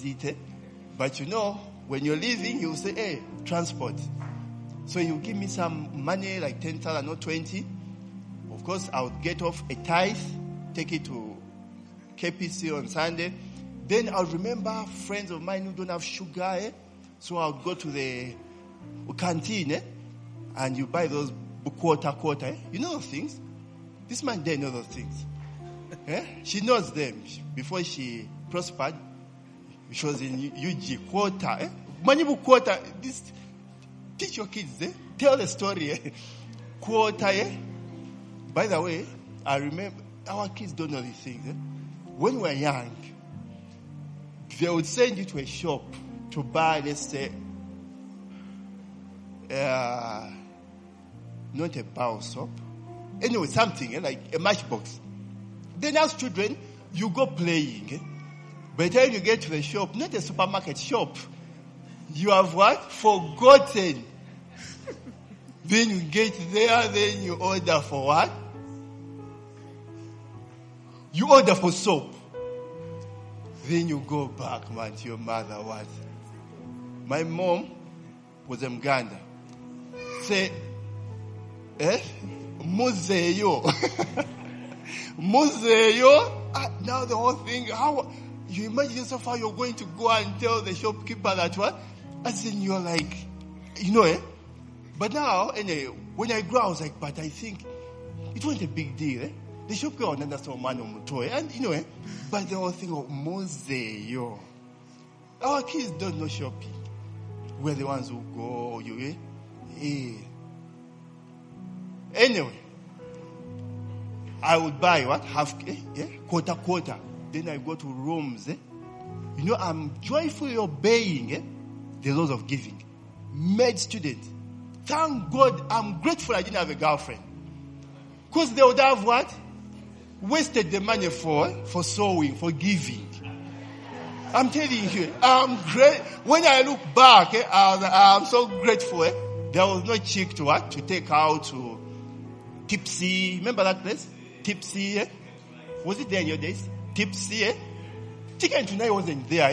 But when you're leaving, he will say, hey, transport. So he will give me some money, like 10,000 or 20. Of course, I would get off a tithe, take it to KPC on Sunday. Then I'll remember friends of mine who don't have sugar, So I'll go to the canteen, and you buy those quarter. You know those things? This man there knows those things. She knows them. Before she prospered, she was in UG quarter. Money quarter. Teach your kids, tell the story. Quarter. By the way, I remember, our kids don't know these things. When we were young, they would send you to a shop to buy, let's say, not a bar of soap. Anyway, something like a matchbox. Then as children, you go playing. By the time you get to the shop, not a supermarket shop, you have what? Forgotten. Then you get there, then you order for what? You order for soap. Then you go back, man, to your mother. What? My mom was a Mganda. Say, Muzeyo. Muzeyo. Now the whole thing, how you imagine yourself how you're going to go and tell the shopkeeper that what? As in you're like, But now, anyway, when I grew, I was like, but I think it wasn't a big deal, The shopkeeper would understand man on toy, and but the whole thing of Muzeyo. Our kids don't know shopping. We're the ones who go, Anyway, I would buy what? Half, quarter. Then I go to rooms. You know, I'm joyfully obeying the laws of giving. Med student. Thank God, I'm grateful I didn't have a girlfriend. Because they would have what? Wasted the money for sewing, for giving. I'm telling you, I'm great. When I look back, I'm so grateful. There was no chick to what? To take out to Tipsy. Remember that place? Tipsy. Was it there in your days? Tipsy. Chicken tonight wasn't there.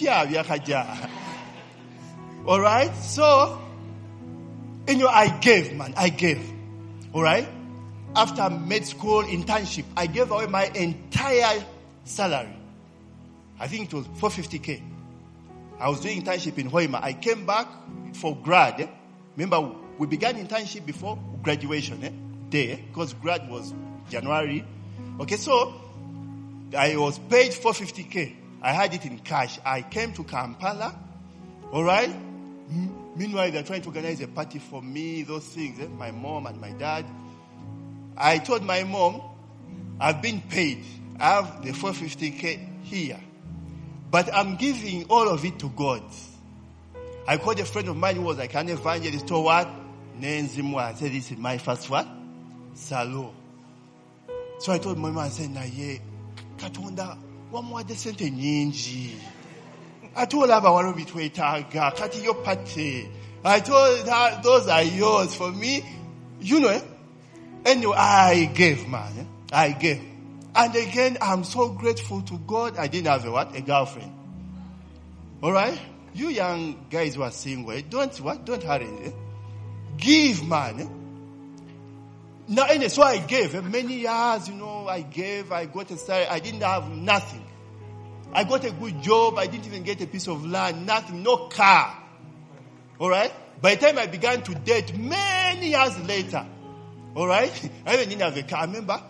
Alright? So, I gave, man. I gave. Alright? After med school internship, I gave away my entire salary. I think it was 450K. I was doing internship in Hoima. I came back for grad. Remember, we began internship before graduation day, because grad was January. Okay, so I was paid 450K. I had it in cash. I came to Kampala. Alright? Meanwhile, they're trying to organize a party for me, those things, my mom and my dad. I told my mom, I've been paid. I have the 450K here. But I'm giving all of it to God. I called a friend of mine who was like an evangelist. To what? Nenzimwa. I said, this is my first what? Salo. So I told my mom, I said, Naye, Katonda, wamwa desente nyinji. I told her about between Taga, Kati your party. I told her, those are yours for me. You know, anyway, I gave, man. I gave. And again, I'm so grateful to God. I didn't have a girlfriend. Alright? You young guys who are single, don't hurry. Give, man. Now, anyway, so I gave. Many years, I gave. I got a salary. I didn't have nothing. I got a good job. I didn't even get a piece of land. Nothing. No car. Alright? By the time I began to date, many years later, alright? I even didn't have a car. I remember,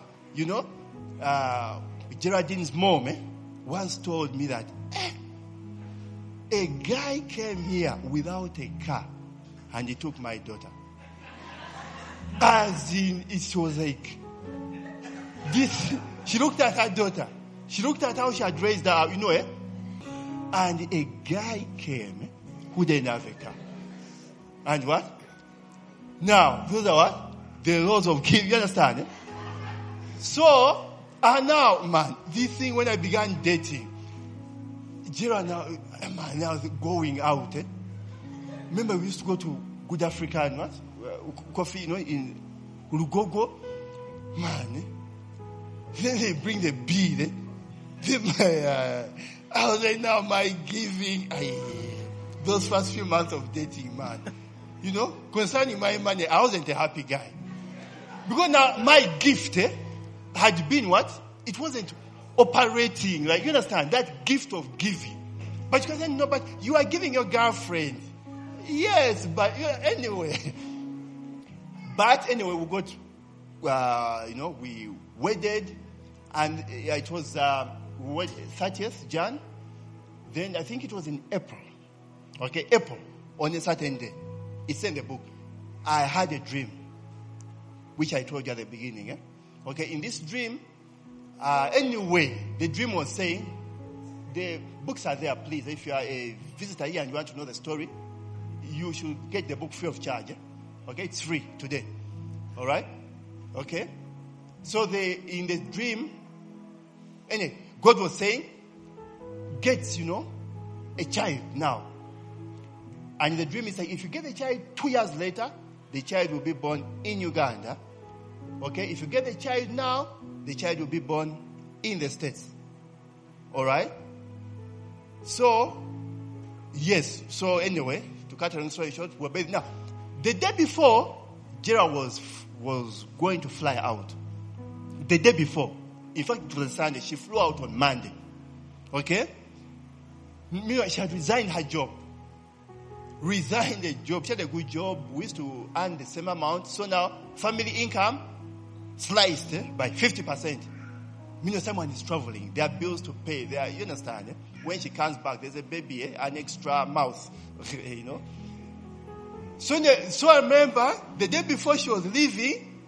Geraldine's mom once told me that a guy came here without a car and he took my daughter. As in, it was like this. She looked at her daughter. She looked at how she had raised her, and a guy came who didn't have a car. And what? Now, those are what? The laws of giving. You understand? So, and now, man, this thing when I began dating, Gerald now was going out. Remember we used to go to Good Africa and what? Coffee, in Lugogo. Man, then they bring the beer. I was like, now my giving, those first few months of dating, man. Concerning my money, I wasn't a happy guy. Because now my gift, had been what? It wasn't operating. Like, you understand? That gift of giving. But you can say, no, but you are giving your girlfriend. Yes, but anyway. But anyway, we got, we wedded. And it was 30th Jan. Then I think it was in April. Okay, April. On a certain day. It's in the book. I had a dream. Which I told you at the beginning. Okay, in this dream, anyway, the dream was saying, the books are there, please. If you are a visitor here and you want to know the story, you should get the book free of charge. Okay, it's free today. Alright? Okay? So in the dream, anyway, God was saying, get, a child now. And in the dream, it's like, if you get a child 2 years later, the child will be born in Uganda. Okay, if you get the child now, the child will be born in the States. Alright? So, yes. So anyway, to cut a long story short, we're based now. The day before, Gerald was going to fly out. The day before. In fact, it was Sunday. She flew out on Monday. Okay? Meanwhile, she had resigned her job. Resigned the job. She had a good job. We used to earn the same amount. So now, family income sliced by 50%. Meaning someone is traveling. There are bills to pay. You understand? When she comes back, there's a baby, an extra mouth. So I remember the day before she was leaving,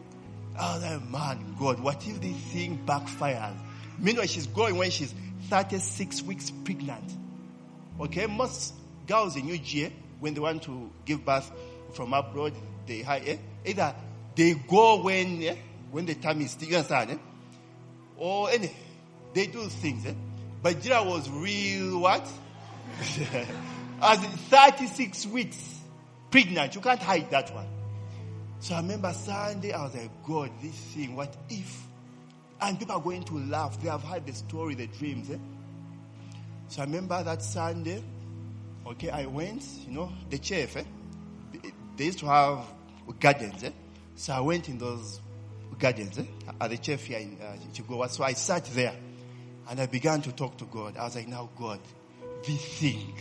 I was like, man, God, what if this thing backfires? Meanwhile, she's going when she's 36 weeks pregnant. Okay, most girls in UGA, when they want to give birth from abroad, they either they go when the time is still, you understand, or they do things. But Jira was real what? As 36 weeks pregnant, you can't hide that one. So I remember Sunday, I was like, God, this thing, what if? And people are going to laugh. They have heard the story, the dreams. So I remember that Sunday, okay, I went, the chef, they used to have gardens. So I went in those gardens at the chef here in Chigowa. So I sat there and I began to talk to God. I was like, now God, this thing,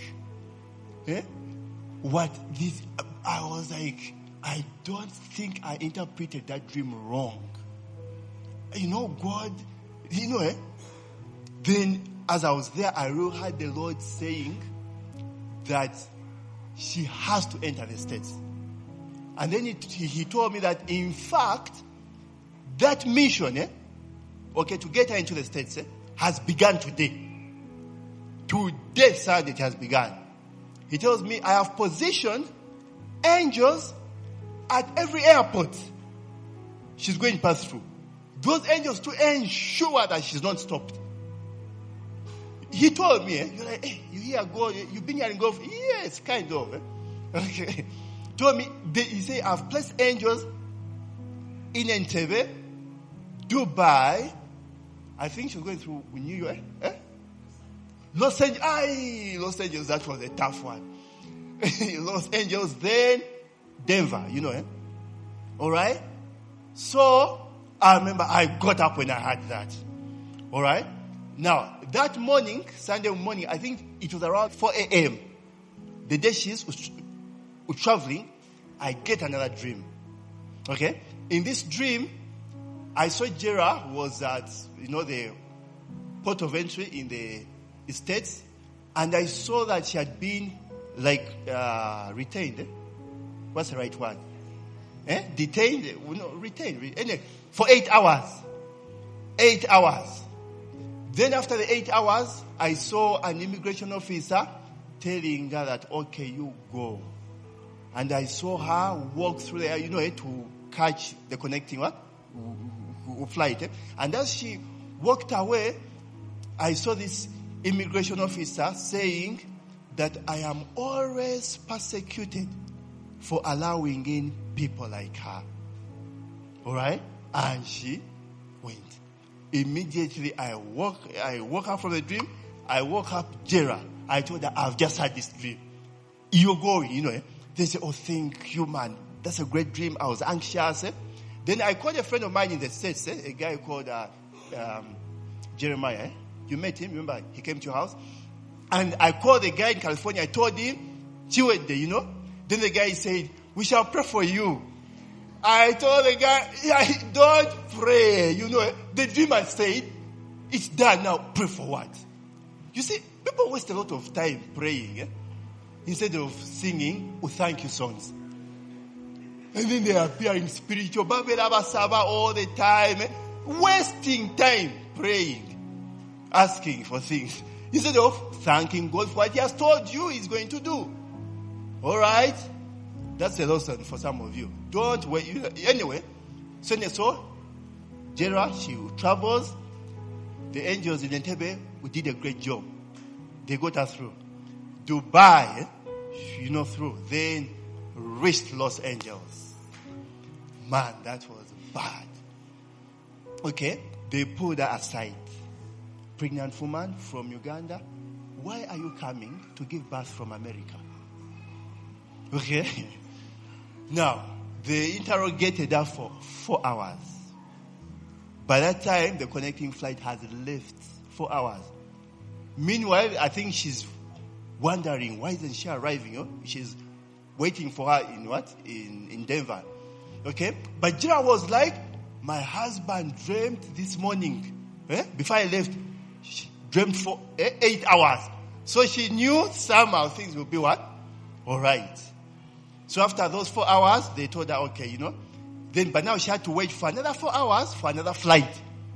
what this, I was like, I don't think I interpreted that dream wrong. God, then as I was there, I really heard the Lord saying that she has to enter the States. And then he told me that, in fact, that mission, to get her into the States, has begun today. Today, Sunday, it has begun. He tells me, I have positioned angels at every airport she's going to pass through. Those angels to ensure that she's not stopped. He told me, you're like, hey, you hear God, you've been hearing God? Yes, kind of. Okay. Told me, he said, I've placed angels in Entebbe, Dubai. I think she's going through New York. Los Angeles, that was a tough one. Los Angeles, then Denver, All right? So, I remember I got up when I heard that. All right? Now, that morning, Sunday morning, I think it was around 4 a.m. The day she's traveling, I get another dream. Okay? In this dream, I saw Jera was at, the port of entry in the States, and I saw that she had been retained. What's the right word? Detained? Retained. For 8 hours. 8 hours. Then after the 8 hours, I saw an immigration officer telling her that, okay, you go. And I saw her walk through there, to catch the connecting flight. And as she walked away, I saw this immigration officer saying that I am always persecuted for allowing in people like her. All right? And she went. Immediately, I woke up from the dream. I woke up Jera. I told her, I've just had this dream. You're going, They say, oh, thank you, man. That's a great dream. I was anxious. Then I called a friend of mine in the States, a guy called Jeremiah. You met him, remember? He came to your house. And I called the guy in California. I told him, Chiwede, Then the guy said, we shall pray for you. I told the guy, don't pray. The dream I said, it's done now. Pray for what? You see, people waste a lot of time praying, instead of singing, oh, thank you songs. And then they appear in spiritual all the time, wasting time praying, asking for things, instead of thanking God for what He has told you He's going to do. All right? That's a lesson for some of you. Don't wait. Anyway, so Jera, she travels. The angels in Entebbe, we did a great job. They got her through. Dubai, through. Then reached Los Angeles. Man, that was bad. Okay, they pulled her aside. Pregnant woman from Uganda. Why are you coming to give birth from America? Okay. Now, they interrogated her for 4 hours. By that time, the connecting flight has left. 4 hours. Meanwhile, I think she's wondering, why isn't she arriving? She's waiting for her in Denver. Okay? But Jera was like, my husband dreamt this morning. Before I left, she dreamt for 8 hours. So she knew somehow things will be what? All right. So after those 4 hours, they told her, okay, Then, but now she had to wait for another 4 hours for another flight.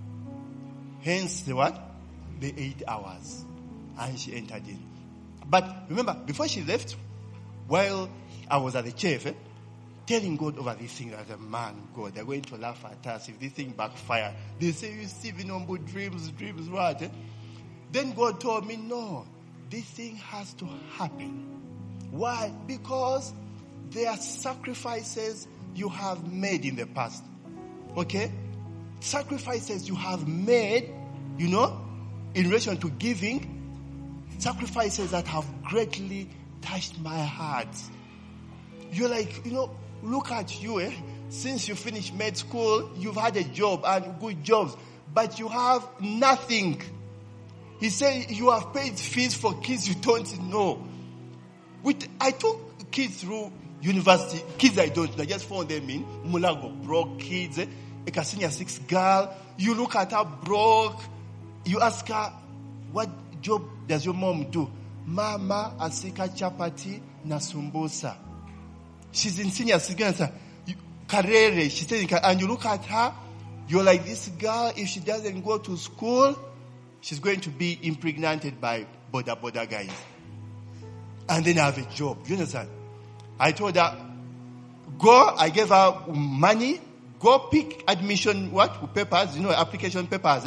Hence the what? The 8 hours. And she entered in. But remember, before she left, while I was at the church, telling God over this thing as a man, God, they're going to laugh at us if this thing backfire. They say you see Vinombo dreams, what? Then God told me, no, this thing has to happen. Why? Because there are sacrifices you have made in the past. Okay? Sacrifices you have made, in relation to giving. Sacrifices that have greatly touched my heart. You're like, look at you, Since you finished med school, you've had a job and good jobs, but you have nothing. He said you have paid fees for kids you don't know. I took kids through university, kids I don't know, I just found them in Mulago, broke kids, a senior 6 girl. You look at her broke, you ask her, what job does your mom do? Mama asika chapati na sumbusa. She's in senior 6 girls. Karere, she says, and you look at her, you're like, this girl, if she doesn't go to school, she's going to be impregnated by boda guys. And then I have a job. You understand? I told her, go, I gave her money, go pick admission, papers, application papers.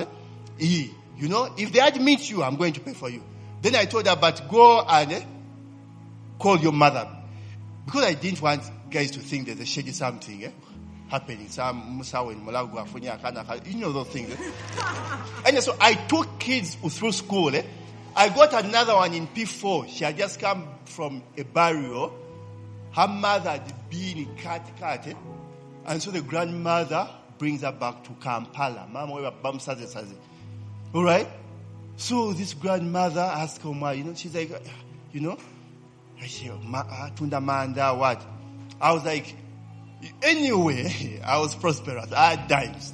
If they admit you, I'm going to pay for you. Then I told her, but go and call your mother. Because I didn't want guys to think there's a shady something happening. Some Musawa in Malawi, Afunya, those things. And so I took kids through school. I got another one in P4. She had just come from a burial. Her mother had been cut. And so the grandmother brings her back to Kampala. All right? So this grandmother asked her, she's like, Tundamanda, what? I was like, anyway, I was prosperous. I had dimes.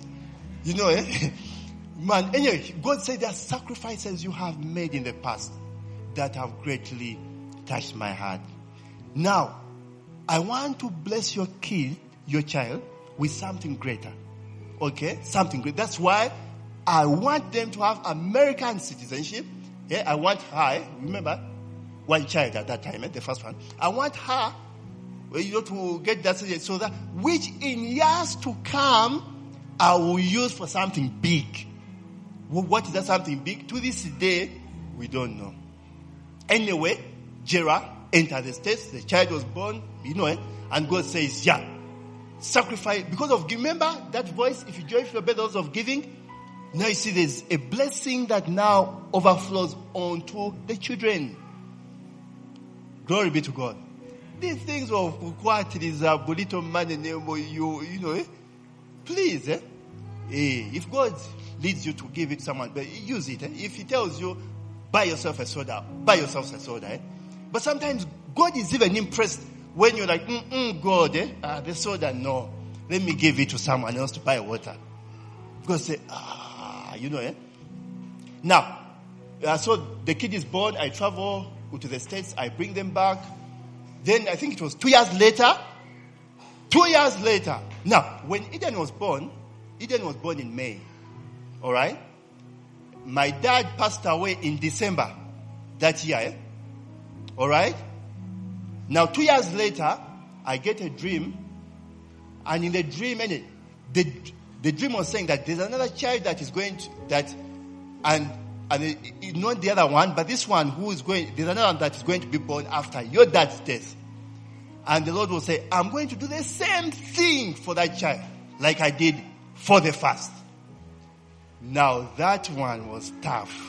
Man, anyway, God said there are sacrifices you have made in the past that have greatly touched my heart. Now, I want to bless your kid, your child, with something greater. Okay? Something great. That's why I want them to have American citizenship. Yeah, I want her, remember, one child at that time, the first one. I want her, to get that citizenship so that, which in years to come, I will use for something big. What is that something big? To this day, we don't know. Anyway, Gerard entered the States, the child was born, and God says, yeah, sacrifice, because of, remember that voice, if you join for the burdens of giving, now you see there's a blessing that now overflows onto the children. Glory be to God. These things of what is a bonito money, please, if God leads you to give it to someone, but use it. If He tells you, buy yourself a soda, buy yourself a soda. But sometimes God is even impressed when you're like, God, the soda, no. Let me give it to someone else to buy water. God say, Now, so the kid is born, I travel to the States, I bring them back. Then I think it was 2 years later. 2 years later. Now, when Eden was born in May. Alright? My dad passed away in December that year. Alright? Now 2 years later, I get a dream. And in the dream, the dream was saying that there's another child that is going to, and not the other one, but this one there's another one that is going to be born after your dad's death. And the Lord will say, I'm going to do the same thing for that child, like I did for the first. Now that one was tough.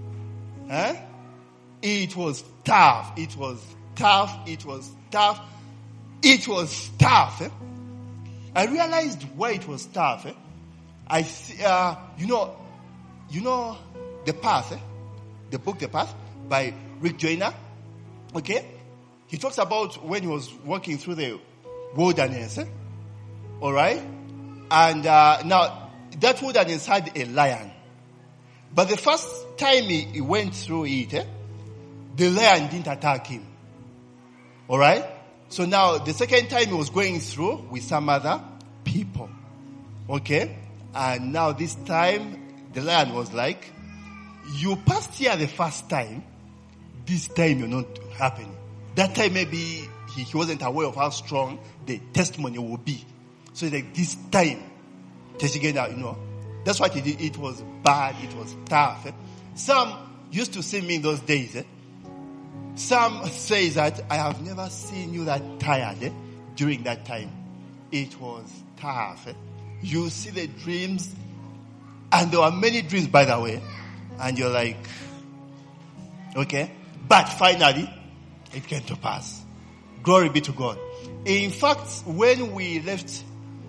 It was tough. It was tough. It was tough. It was tough. I realized why it was tough. You know The Path, the book The Path by Rick Joyner. Okay? He talks about when he was walking through the wilderness. Alright? And now, that wilderness had a lion. But the first time he went through it, the lion didn't attack him. Alright? So now, the second time he was going through with some other people. Okay? And now this time, the lion was like, you passed here the first time. This time you're not happening. That time maybe he wasn't aware of how strong the testimony will be. So like this time, that's what he did. It was bad. It was tough. Some used to see me in those days. Some say that I have never seen you that tired during that time. It was tough. You see the dreams, and there were many dreams, by the way, and you're like, okay. But finally, it came to pass. Glory be to God. In fact, when we left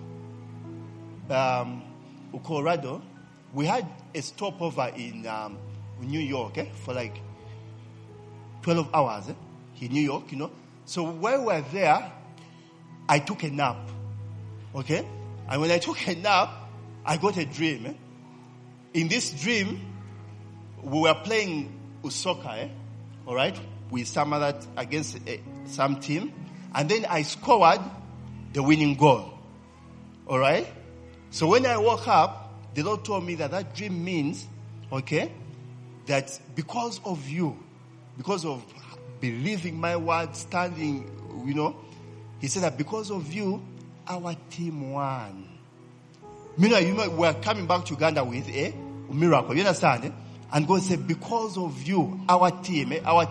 Colorado, we had a stopover in New York for like 12 hours in New York, So while we were there, I took a nap. Okay? And when I took a nap, I got a dream. In this dream, we were playing soccer, all right, with some other, against some team. And then I scored the winning goal. All right? So when I woke up, the Lord told me that dream means, okay, that because of you, because of believing my word, standing, he said that because of you, our team won. Meanwhile, we're coming back to Uganda with a miracle. You understand? And God said, because of you, our team,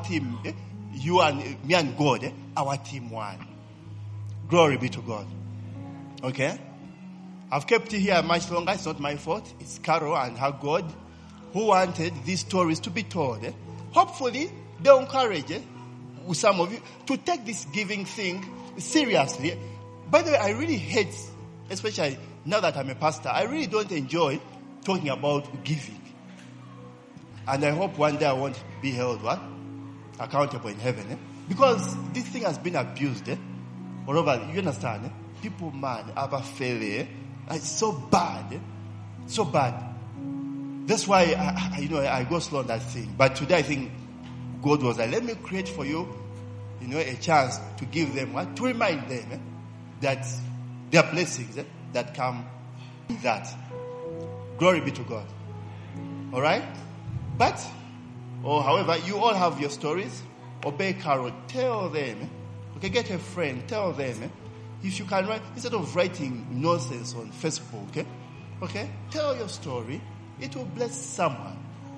you and me and God, our team won. Glory be to God. Okay? I've kept it here much longer. It's not my fault. It's Carol and her God who wanted these stories to be told. Hopefully, they encourage some of you to take this giving thing seriously. By the way, I really hate, especially now that I'm a pastor, I really don't enjoy talking about giving. And I hope one day I won't be held accountable in heaven. Because this thing has been abused. All over, you understand? People, man, have a failure. It's so bad. So bad. That's why, I go slow on that thing. But today I think God was like, let me create for you, a chance to give them to remind them that there are blessings that come with that. Glory be to God. All right? But, however, you all have your stories. Obey Carol. Tell them. Okay, get a friend. Tell them. If you can write, instead of writing nonsense on Facebook, okay, tell your story. It will bless someone.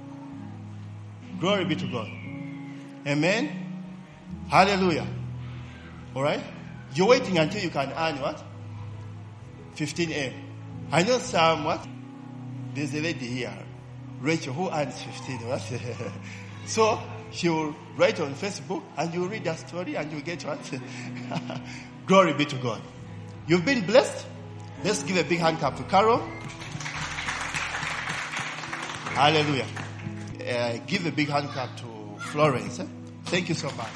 Glory be to God. Amen. Hallelujah. All right? You're waiting until you can earn what? 15M. I know some what? There's a lady here, Rachel, who earns 15. What? So she will write on Facebook and you read that story and you get what? Glory be to God. You've been blessed. Let's give a big hand clap to Carol. Hallelujah. Give a big hand clap to Florence. Thank you so much.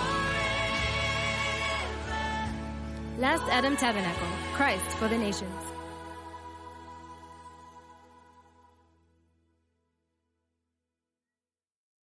Last Adam Tabernacle, Christ for the Nations.